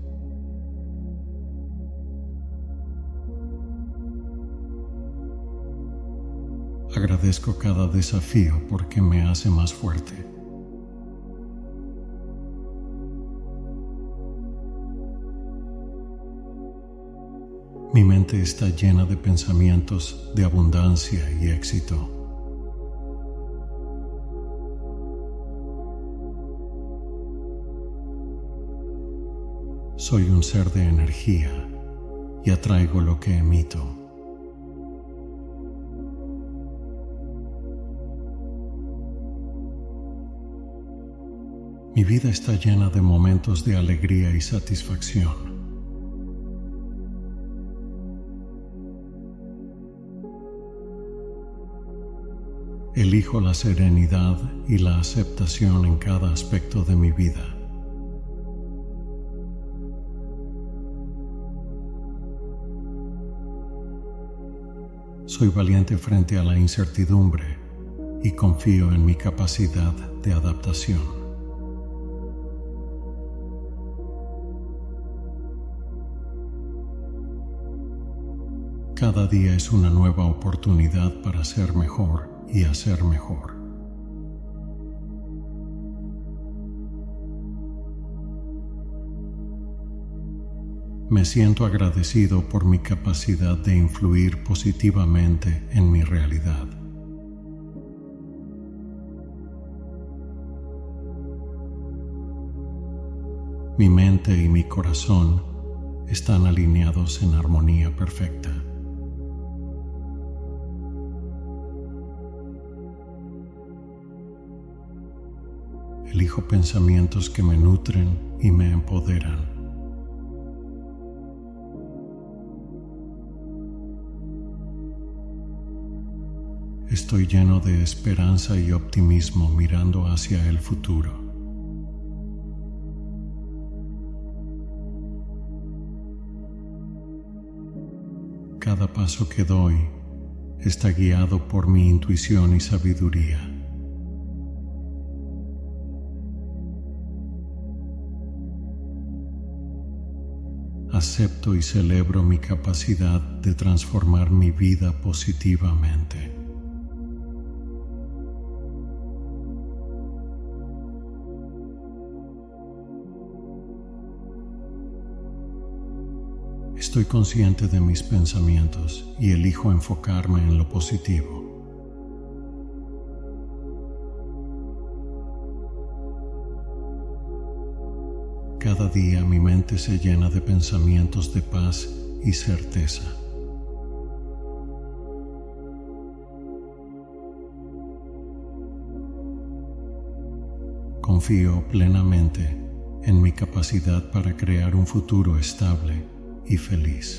Agradezco cada desafío porque me hace más fuerte. Mi mente está llena de pensamientos de abundancia y éxito. Soy un ser de energía y atraigo lo que emito. Mi vida está llena de momentos de alegría y satisfacción. Elijo la serenidad y la aceptación en cada aspecto de mi vida. Soy valiente frente a la incertidumbre y confío en mi capacidad de adaptación. Cada día es una nueva oportunidad para ser mejor y hacer mejor. Me siento agradecido por mi capacidad de influir positivamente en mi realidad. Mi mente y mi corazón están alineados en armonía perfecta. Elijo pensamientos que me nutren y me empoderan. Estoy lleno de esperanza y optimismo mirando hacia el futuro. Cada paso que doy está guiado por mi intuición y sabiduría. Acepto y celebro mi capacidad de transformar mi vida positivamente. Estoy consciente de mis pensamientos y elijo enfocarme en lo positivo. Cada día mi mente se llena de pensamientos de paz y certeza. Confío plenamente en mi capacidad para crear un futuro estable y feliz.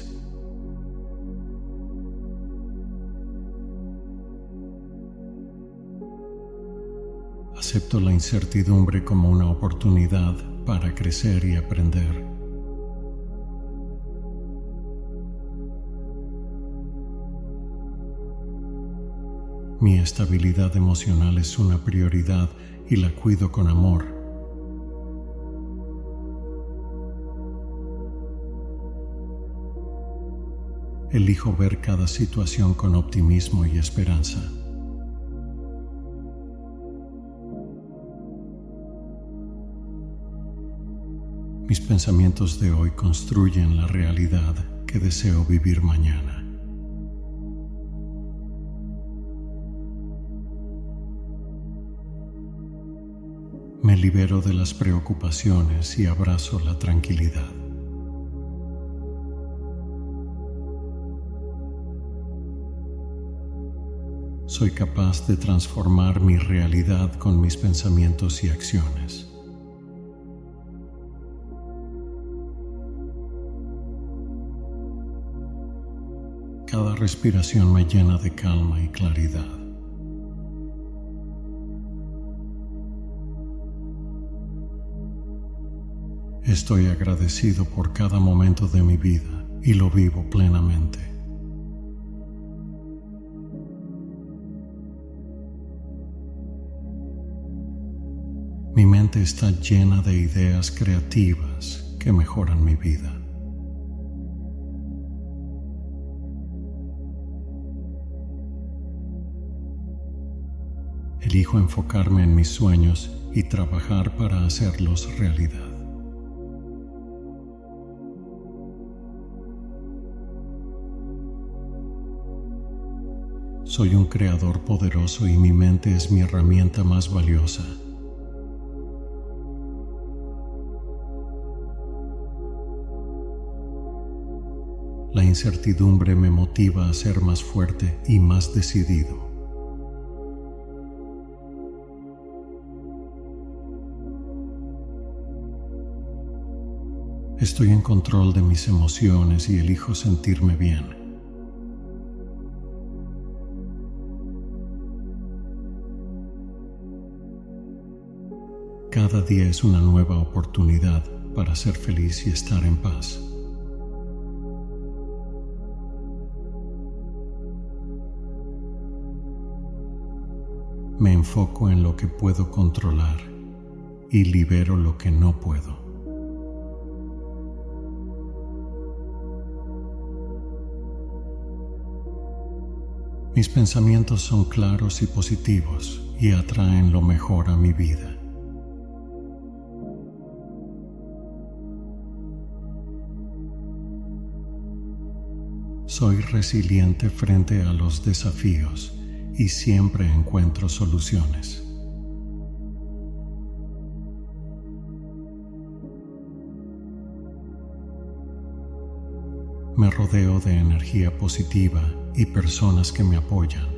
Acepto la incertidumbre como una oportunidad para crecer y aprender. Mi estabilidad emocional es una prioridad y la cuido con amor. Elijo ver cada situación con optimismo y esperanza. Mis pensamientos de hoy construyen la realidad que deseo vivir mañana. Me libero de las preocupaciones y abrazo la tranquilidad. Soy capaz de transformar mi realidad con mis pensamientos y acciones. Cada respiración me llena de calma y claridad. Estoy agradecido por cada momento de mi vida y lo vivo plenamente. Mi mente está llena de ideas creativas que mejoran mi vida. Elijo enfocarme en mis sueños y trabajar para hacerlos realidad. Soy un creador poderoso y mi mente es mi herramienta más valiosa. La incertidumbre me motiva a ser más fuerte y más decidido. Estoy en control de mis emociones y elijo sentirme bien. Cada día es una nueva oportunidad para ser feliz y estar en paz. Me enfoco en lo que puedo controlar y libero lo que no puedo. Mis pensamientos son claros y positivos y atraen lo mejor a mi vida. Soy resiliente frente a los desafíos y siempre encuentro soluciones. Me rodeo de energía positiva y personas que me apoyan.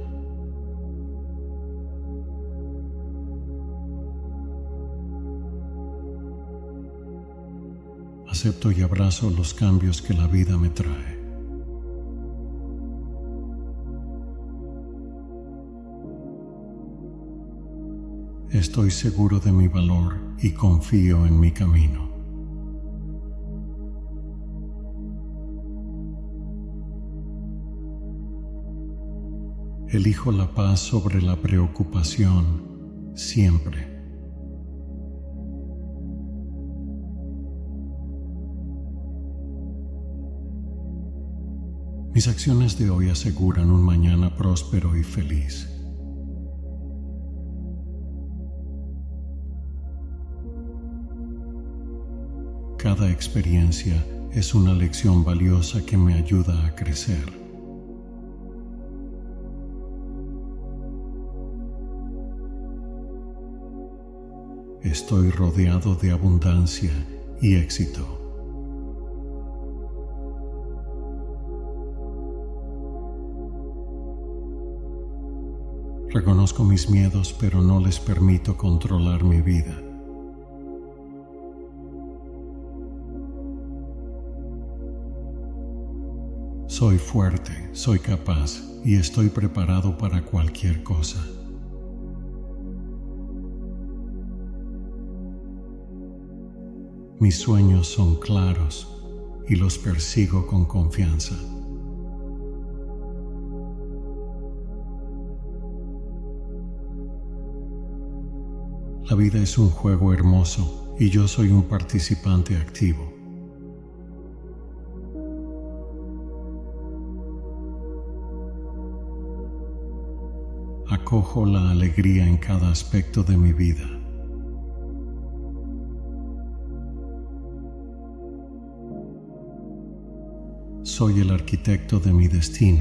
Acepto y abrazo los cambios que la vida me trae. Estoy seguro de mi valor y confío en mi camino. Elijo la paz sobre la preocupación siempre. Mis acciones de hoy aseguran un mañana próspero y feliz. Cada experiencia es una lección valiosa que me ayuda a crecer. Estoy rodeado de abundancia y éxito. Reconozco mis miedos, pero no les permito controlar mi vida. Soy fuerte, soy capaz y estoy preparado para cualquier cosa. Mis sueños son claros y los persigo con confianza. La vida es un juego hermoso y yo soy un participante activo. Acojo la alegría en cada aspecto de mi vida. Soy el arquitecto de mi destino.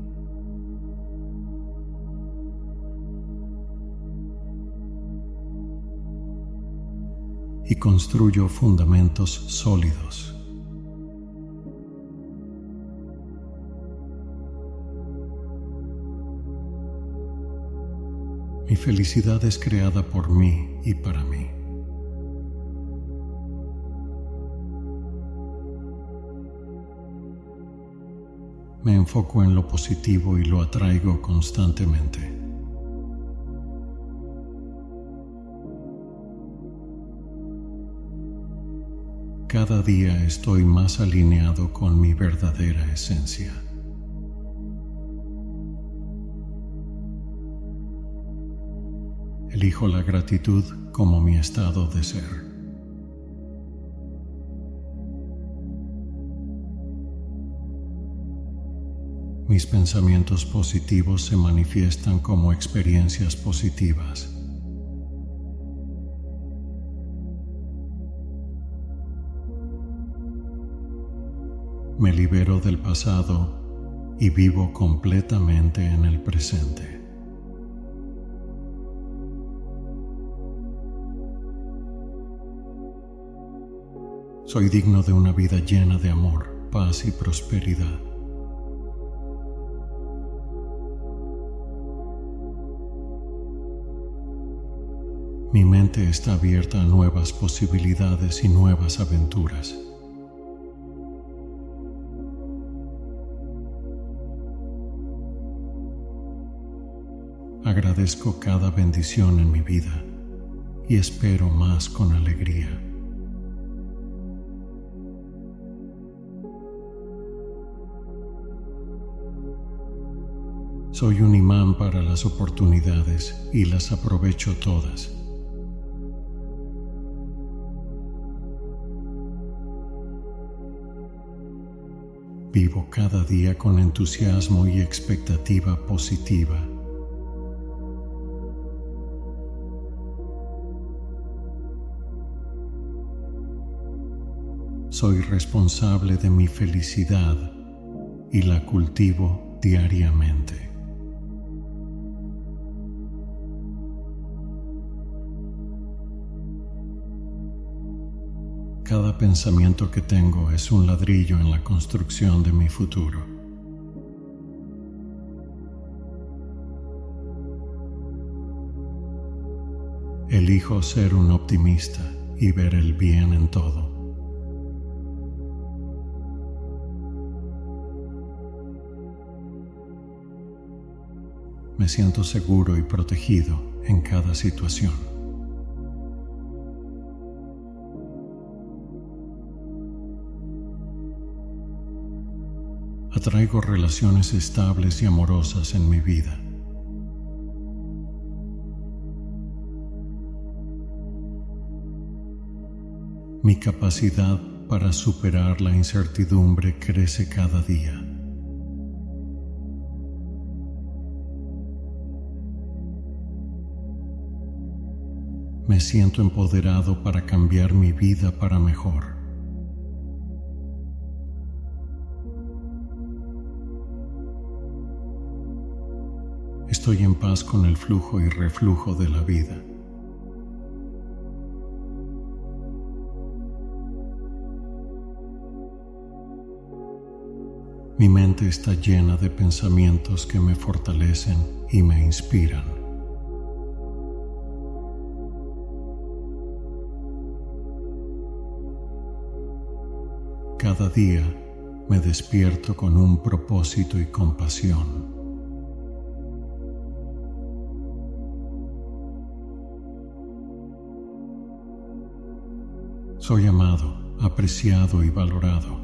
Y construyo fundamentos sólidos. Mi felicidad es creada por mí y para mí. Me enfoco en lo positivo y lo atraigo constantemente. Cada día estoy más alineado con mi verdadera esencia. Elijo la gratitud como mi estado de ser. Mis pensamientos positivos se manifiestan como experiencias positivas. Me libero del pasado y vivo completamente en el presente. Soy digno de una vida llena de amor, paz y prosperidad. Mi mente está abierta a nuevas posibilidades y nuevas aventuras. Agradezco cada bendición en mi vida y espero más con alegría. Soy un imán para las oportunidades y las aprovecho todas. Vivo cada día con entusiasmo y expectativa positiva. Soy responsable de mi felicidad y la cultivo diariamente. cada pensamiento que tengo es un ladrillo en la construcción de mi futuro. Elijo ser un optimista y ver el bien en todo. Me siento seguro y protegido en cada situación. Atraigo relaciones estables y amorosas en mi vida. Mi capacidad para superar la incertidumbre crece cada día. Me siento empoderado para cambiar mi vida para mejor. Estoy en paz con el flujo y reflujo de la vida. Mi mente está llena de pensamientos que me fortalecen y me inspiran. Cada día me despierto con un propósito y compasión. Soy amado, apreciado y valorado.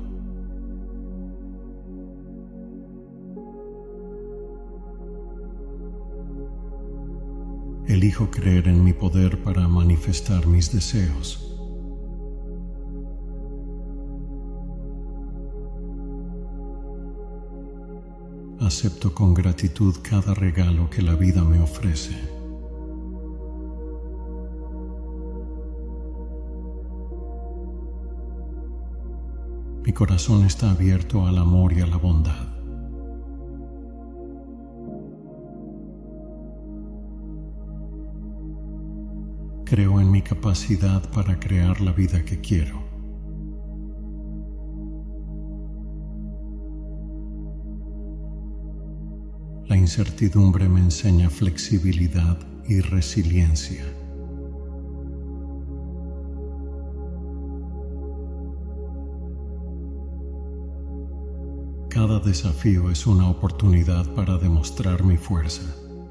Elijo creer en mi poder para manifestar mis deseos. Acepto con gratitud cada regalo que la vida me ofrece. Mi corazón está abierto al amor y a la bondad. Creo en mi capacidad para crear la vida que quiero. La incertidumbre me enseña flexibilidad y resiliencia. Cada desafío es una oportunidad para demostrar mi fuerza.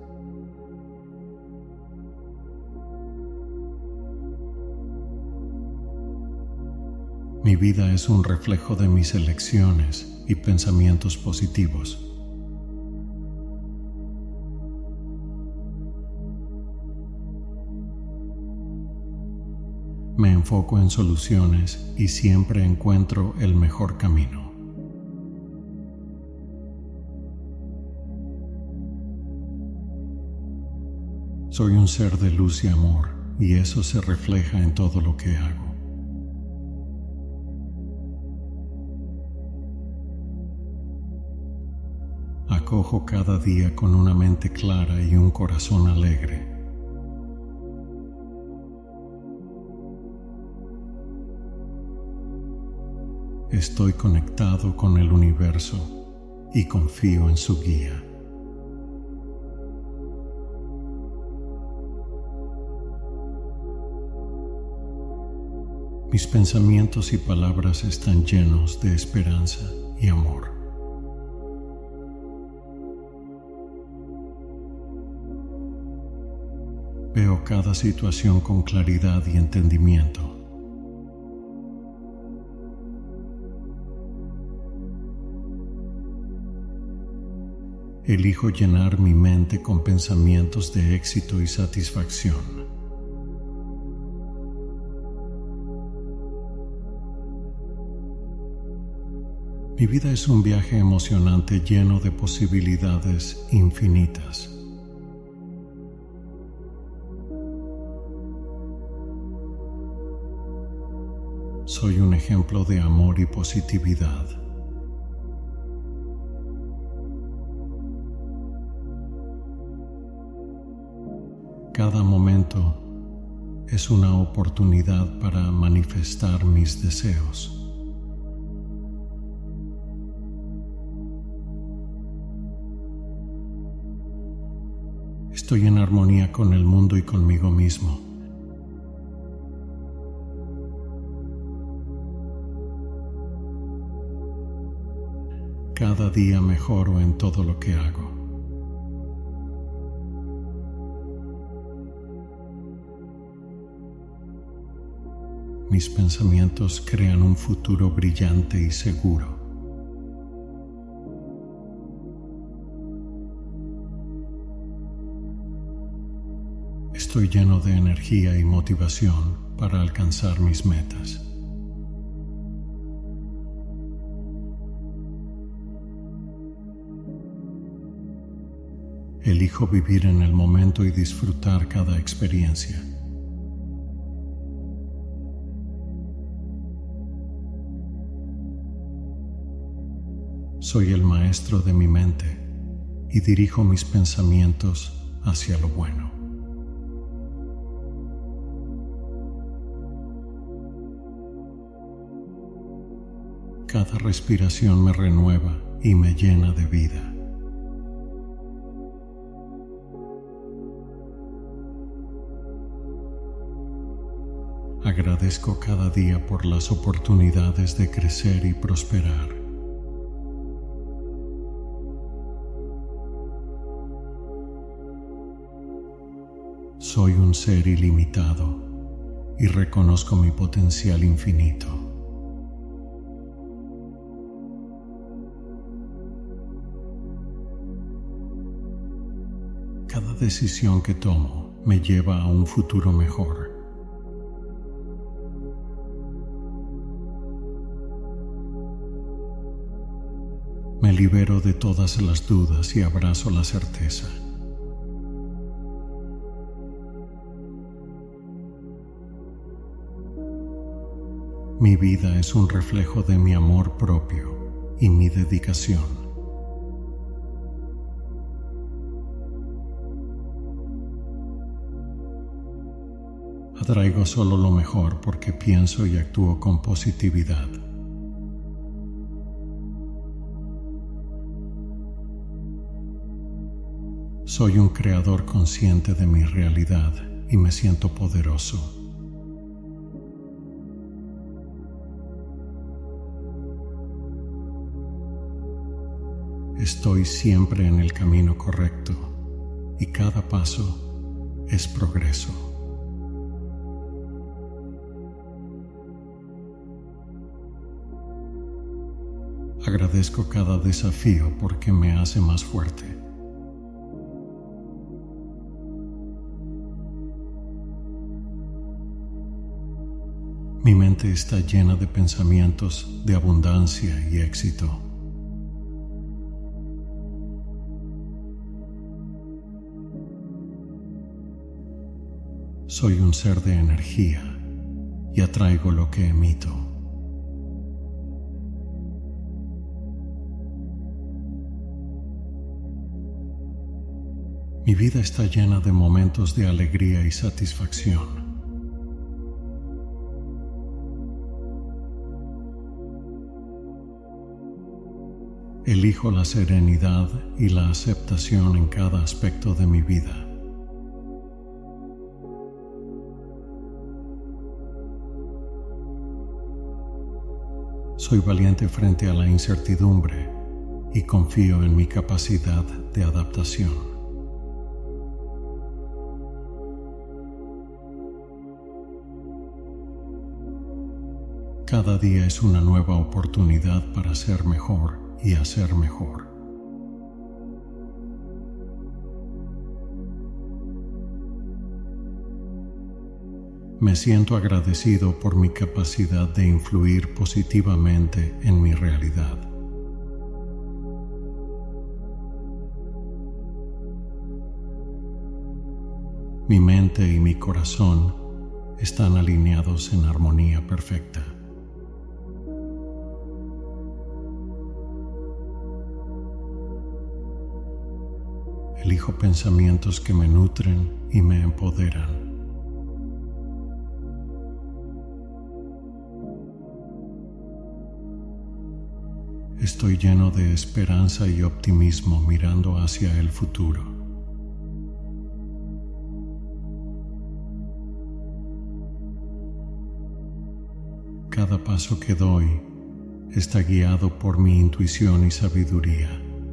Mi vida es un reflejo de mis elecciones y pensamientos positivos. Me enfoco en soluciones y siempre encuentro el mejor camino. Soy un ser de luz y amor, y eso se refleja en todo lo que hago. Acojo cada día con una mente clara y un corazón alegre. Estoy conectado con el universo y confío en su guía. Mis pensamientos y palabras están llenos de esperanza y amor. Veo cada situación con claridad y entendimiento. Elijo llenar mi mente con pensamientos de éxito y satisfacción. Mi vida es un viaje emocionante lleno de posibilidades infinitas. Soy un ejemplo de amor y positividad. Cada momento es una oportunidad para manifestar mis deseos. Estoy en armonía con el mundo y conmigo mismo. Cada día mejoro en todo lo que hago. Mis pensamientos crean un futuro brillante y seguro. Estoy lleno de energía y motivación para alcanzar mis metas. Elijo vivir en el momento y disfrutar cada experiencia. Soy el maestro de mi mente y dirijo mis pensamientos hacia lo bueno. Cada respiración me renueva y me llena de vida. Agradezco cada día por las oportunidades de crecer y prosperar. Soy un ser ilimitado y reconozco mi potencial infinito. Cada decisión que tomo me lleva a un futuro mejor. Me libero de todas las dudas y abrazo la certeza. Mi vida es un reflejo de mi amor propio y mi dedicación. Atraigo solo lo mejor porque pienso y actúo con positividad. Soy un creador consciente de mi realidad y me siento poderoso. Estoy siempre en el camino correcto y cada paso es progreso. Agradezco cada desafío porque me hace más fuerte. Mi mente está llena de pensamientos de abundancia y éxito. Soy un ser de energía y atraigo lo que emito. Mi vida está llena de momentos de alegría y satisfacción. Elijo la serenidad y la aceptación en cada aspecto de mi vida. Soy valiente frente a la incertidumbre y confío en mi capacidad de adaptación. Cada día es una nueva oportunidad para ser mejor y hacer mejor. Me siento agradecido por mi capacidad de influir positivamente en mi realidad. Mi mente y mi corazón están alineados en armonía perfecta. Elijo pensamientos que me nutren y me empoderan. Estoy lleno de esperanza y optimismo mirando hacia el futuro. Cada paso que doy está guiado por mi intuición y sabiduría.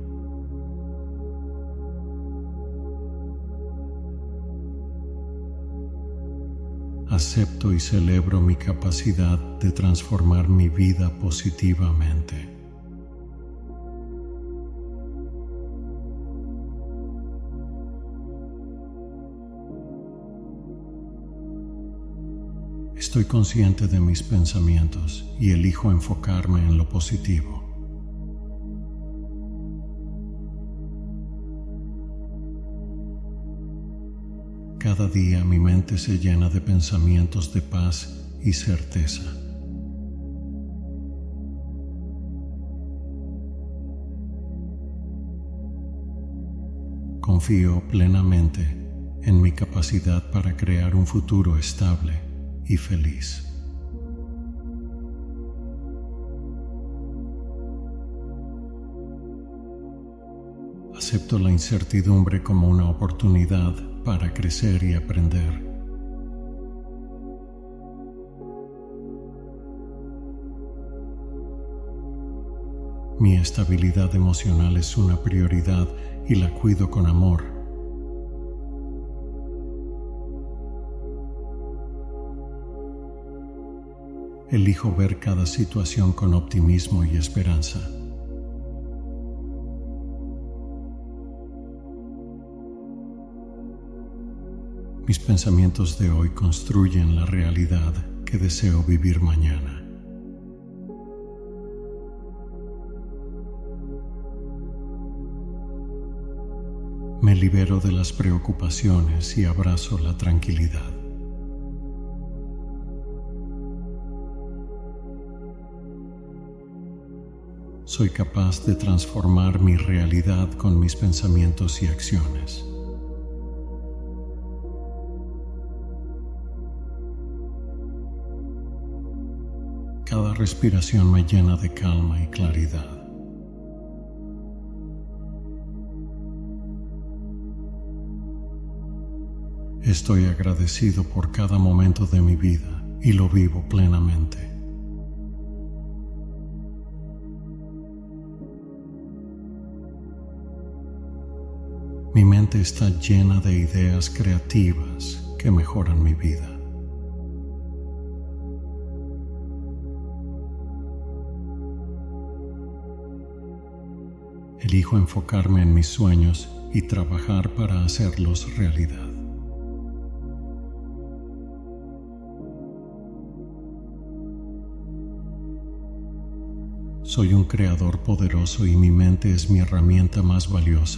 Acepto y celebro mi capacidad de transformar mi vida positivamente. Estoy consciente de mis pensamientos y elijo enfocarme en lo positivo. Cada día mi mente se llena de pensamientos de paz y certeza. Confío plenamente en mi capacidad para crear un futuro estable y feliz. Acepto la incertidumbre como una oportunidad para crecer y aprender. Mi estabilidad emocional es una prioridad y la cuido con amor. Elijo ver cada situación con optimismo y esperanza. Mis pensamientos de hoy construyen la realidad que deseo vivir mañana. Me libero de las preocupaciones y abrazo la tranquilidad. Soy capaz de transformar mi realidad con mis pensamientos y acciones. Cada respiración me llena de calma y claridad. Estoy agradecido por cada momento de mi vida y lo vivo plenamente. Mi mente está llena de ideas creativas que mejoran mi vida. Elijo enfocarme en mis sueños y trabajar para hacerlos realidad. Soy un creador poderoso y mi mente es mi herramienta más valiosa.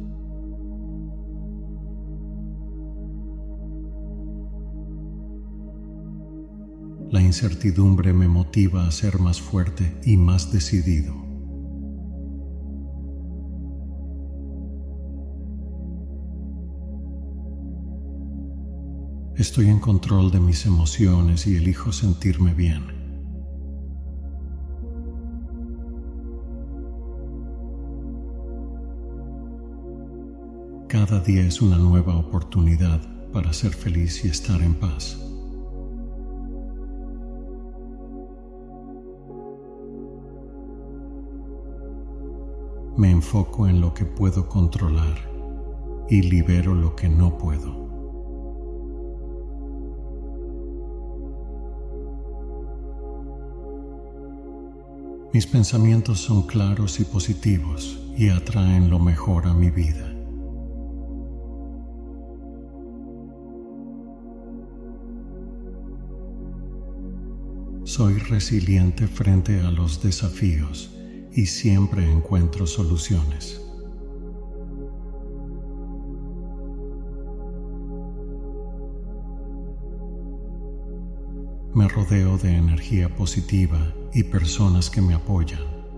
La incertidumbre me motiva a ser más fuerte y más decidido. Estoy en control de mis emociones y elijo sentirme bien. Cada día es una nueva oportunidad para ser feliz y estar en paz. Me enfoco en lo que puedo controlar y libero lo que no puedo. Mis pensamientos son claros y positivos y atraen lo mejor a mi vida. Soy resiliente frente a los desafíos y siempre encuentro soluciones. Me rodeo de energía positiva y personas que me apoyan.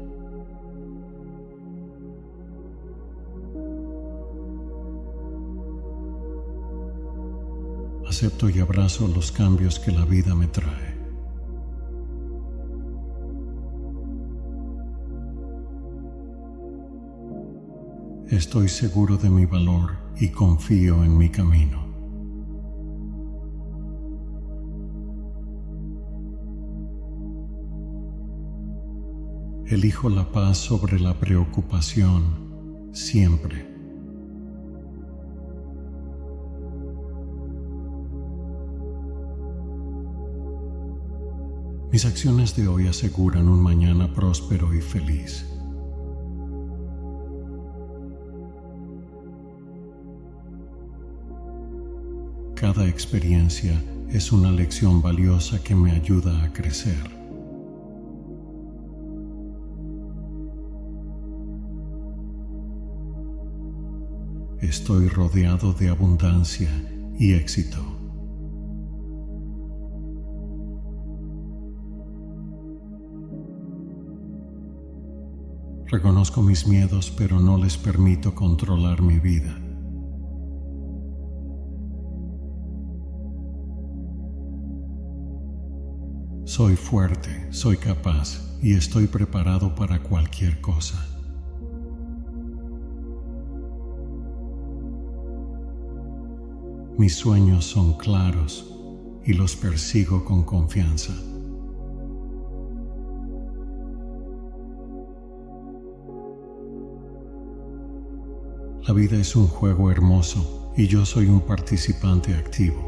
Acepto y abrazo los cambios que la vida me trae. Estoy seguro de mi valor y confío en mi camino. Elijo la paz sobre la preocupación siempre. Mis acciones de hoy aseguran un mañana próspero y feliz. Cada experiencia es una lección valiosa que me ayuda a crecer. Estoy rodeado de abundancia y éxito. Reconozco mis miedos, pero no les permito controlar mi vida. Soy fuerte, soy capaz y estoy preparado para cualquier cosa. Mis sueños son claros y los persigo con confianza. La vida es un juego hermoso y yo soy un participante activo.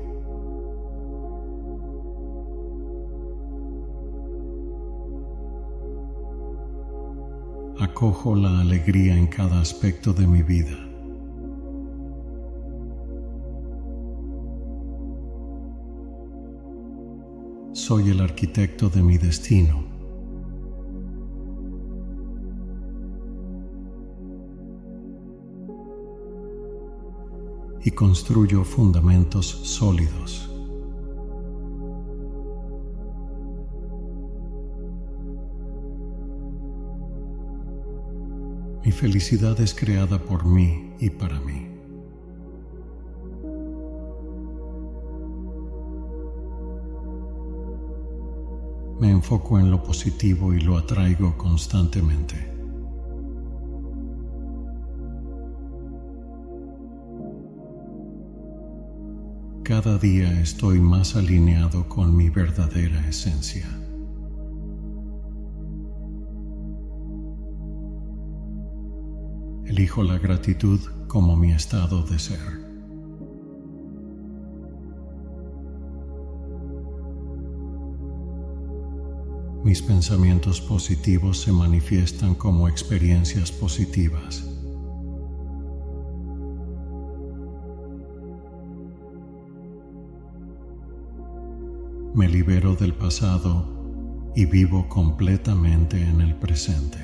Acojo la alegría en cada aspecto de mi vida. Soy el arquitecto de mi destino. Y construyo fundamentos sólidos. Mi felicidad es creada por mí y para mí. Me enfoco en lo positivo y lo atraigo constantemente. Cada día estoy más alineado con mi verdadera esencia. Elijo la gratitud como mi estado de ser. Mis pensamientos positivos se manifiestan como experiencias positivas. Me libero del pasado y vivo completamente en el presente.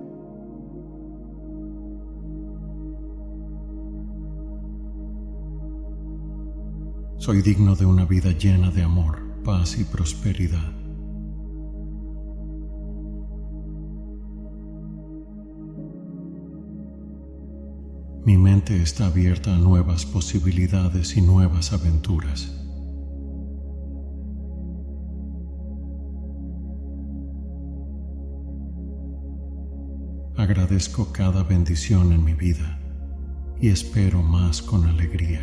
Soy digno de una vida llena de amor, paz y prosperidad. Mi mente está abierta a nuevas posibilidades y nuevas aventuras. Agradezco cada bendición en mi vida y espero más con alegría.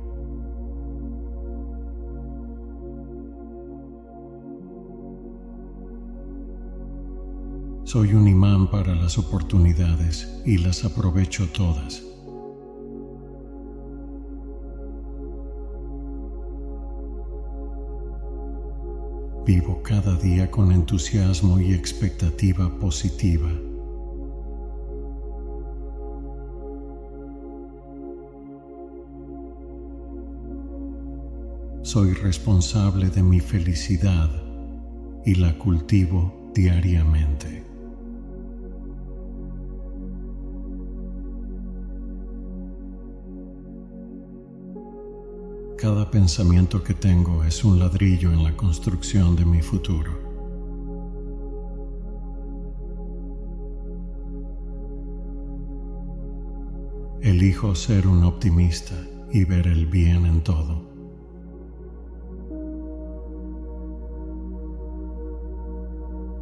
Soy un imán para las oportunidades y las aprovecho todas. Vivo cada día con entusiasmo y expectativa positiva. Soy responsable de mi felicidad y la cultivo diariamente. Cada pensamiento que tengo es un ladrillo en la construcción de mi futuro. Elijo ser un optimista y ver el bien en todo.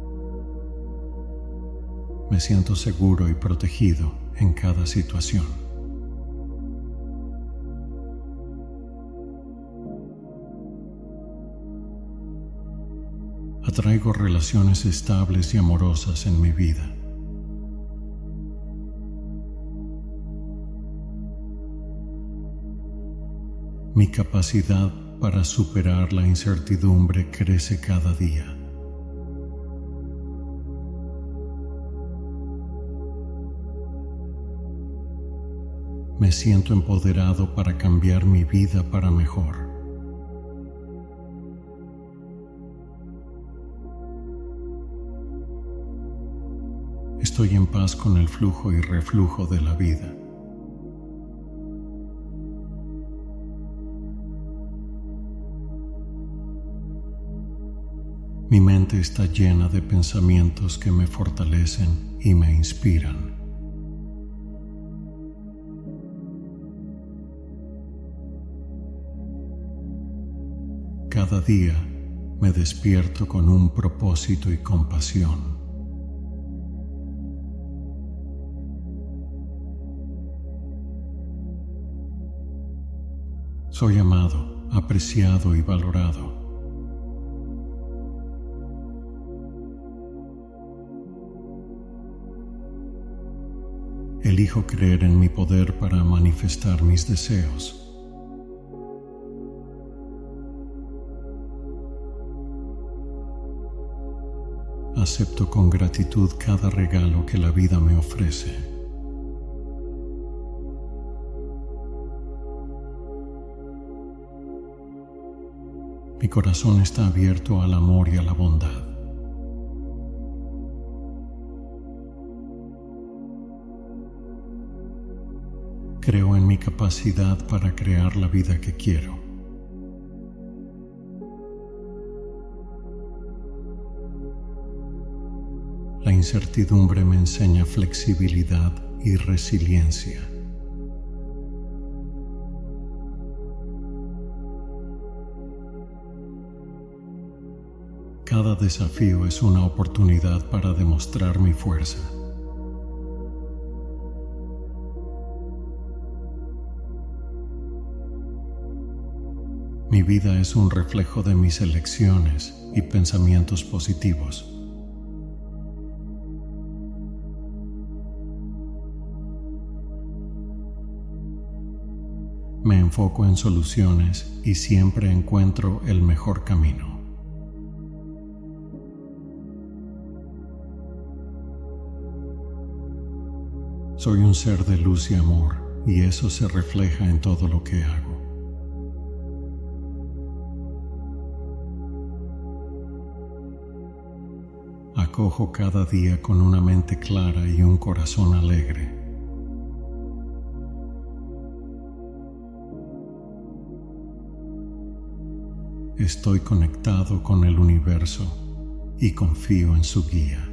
Me siento seguro y protegido en cada situación. Atraigo relaciones estables y amorosas en mi vida. Mi capacidad para superar la incertidumbre crece cada día. Me siento empoderado para cambiar mi vida para mejor. Estoy en paz con el flujo y reflujo de la vida. Mi mente está llena de pensamientos que me fortalecen y me inspiran. Cada día me despierto con un propósito y compasión. Soy amado, apreciado y valorado. Elijo creer en mi poder para manifestar mis deseos. Acepto con gratitud cada regalo que la vida me ofrece. Mi corazón está abierto al amor y a la bondad. Creo en mi capacidad para crear la vida que quiero. La incertidumbre me enseña flexibilidad y resiliencia. Cada desafío es una oportunidad para demostrar mi fuerza. Mi vida es un reflejo de mis elecciones y pensamientos positivos. Me enfoco en soluciones y siempre encuentro el mejor camino. Soy un ser de luz y amor, y eso se refleja en todo lo que hago. Acojo cada día con una mente clara y un corazón alegre. Estoy conectado con el universo y confío en su guía.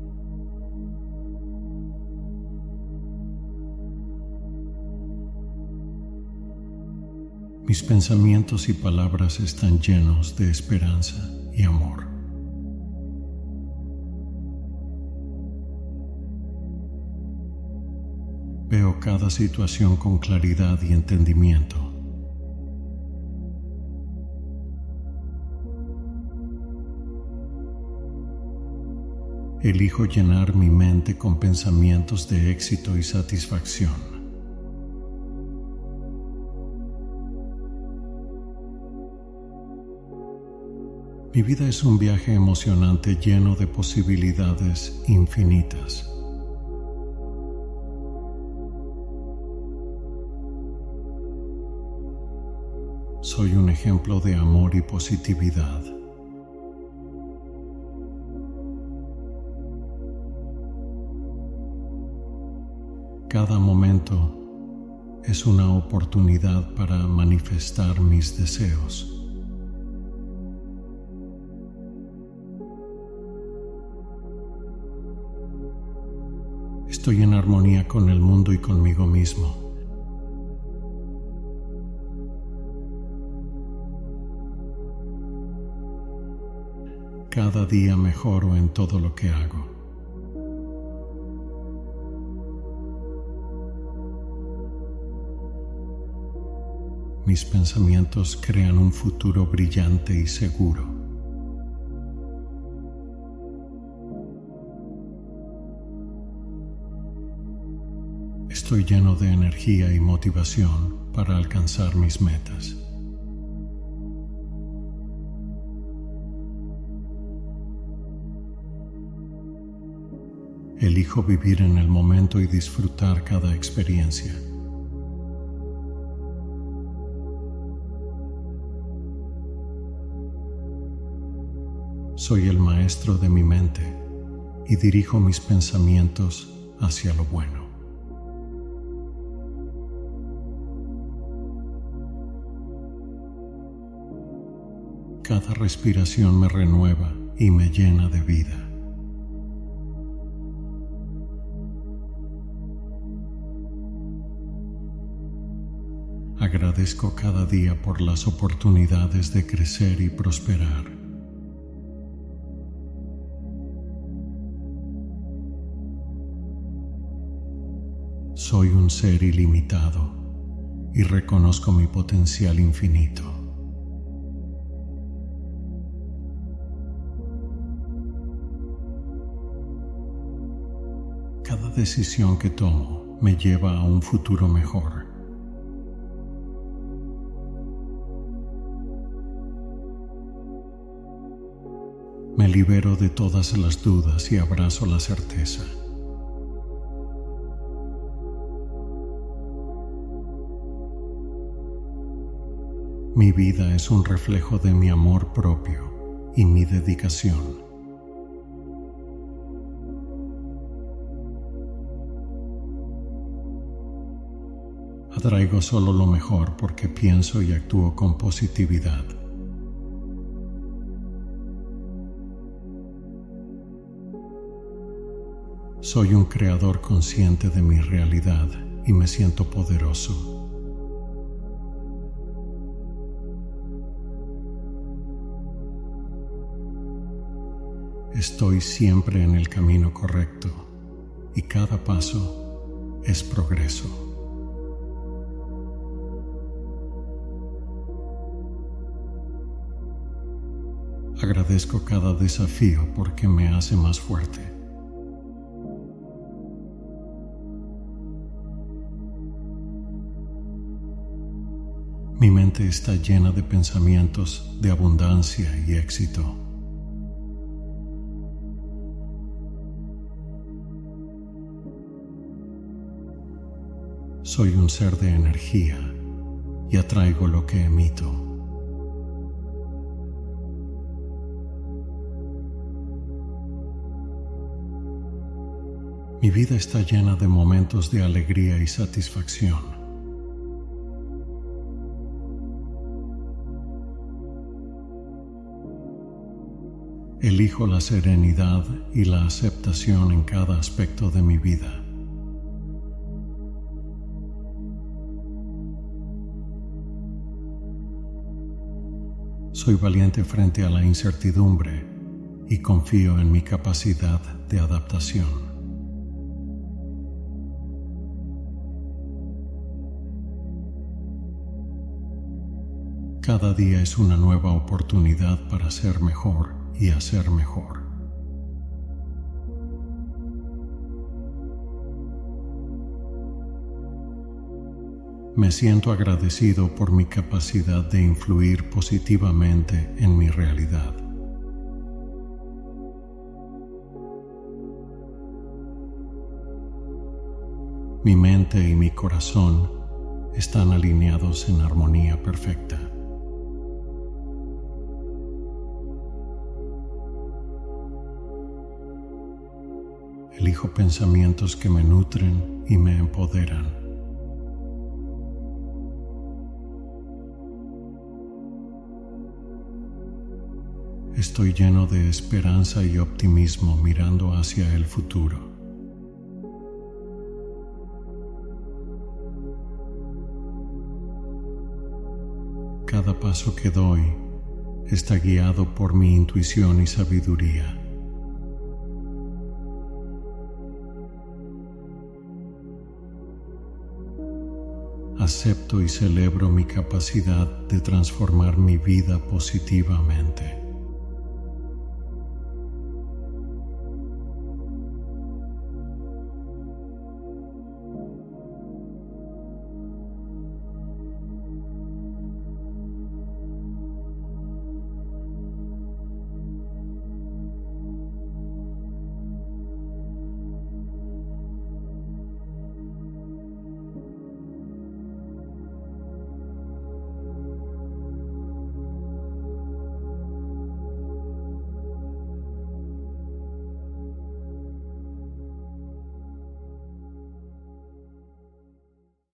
Mis pensamientos y palabras están llenos de esperanza y amor. Veo cada situación con claridad y entendimiento. Elijo llenar mi mente con pensamientos de éxito y satisfacción. Mi vida es un viaje emocionante lleno de posibilidades infinitas. Soy un ejemplo de amor y positividad. Cada momento es una oportunidad para manifestar mis deseos. Estoy en armonía con el mundo y conmigo mismo. Cada día mejoro en todo lo que hago. Mis pensamientos crean un futuro brillante y seguro. estoy lleno de energía y motivación para alcanzar mis metas. Elijo vivir en el momento y disfrutar cada experiencia. Soy el maestro de mi mente y dirijo mis pensamientos hacia lo bueno. Cada respiración me renueva y me llena de vida. Agradezco cada día por las oportunidades de crecer y prosperar. Soy un ser ilimitado y reconozco mi potencial infinito. Cada decisión que tomo me lleva a un futuro mejor. Me libero de todas las dudas y abrazo la certeza. Mi vida es un reflejo de mi amor propio y mi dedicación. Atraigo solo lo mejor porque pienso y actúo con positividad. Soy un creador consciente de mi realidad y me siento poderoso. Estoy siempre en el camino correcto y cada paso es progreso. Agradezco cada desafío porque me hace más fuerte. Mi mente está llena de pensamientos de abundancia y éxito. Soy un ser de energía y atraigo lo que emito. Mi vida está llena de momentos de alegría y satisfacción. Elijo la serenidad y la aceptación en cada aspecto de mi vida. Soy valiente frente a la incertidumbre y confío en mi capacidad de adaptación. Cada día es una nueva oportunidad para ser mejor y hacer mejor. Me siento agradecido por mi capacidad de influir positivamente en mi realidad. Mi mente y mi corazón están alineados en armonía perfecta. Elijo pensamientos que me nutren y me empoderan. Estoy lleno de esperanza y optimismo mirando hacia el futuro. Cada paso que doy está guiado por mi intuición y sabiduría. Acepto y celebro mi capacidad de transformar mi vida positivamente.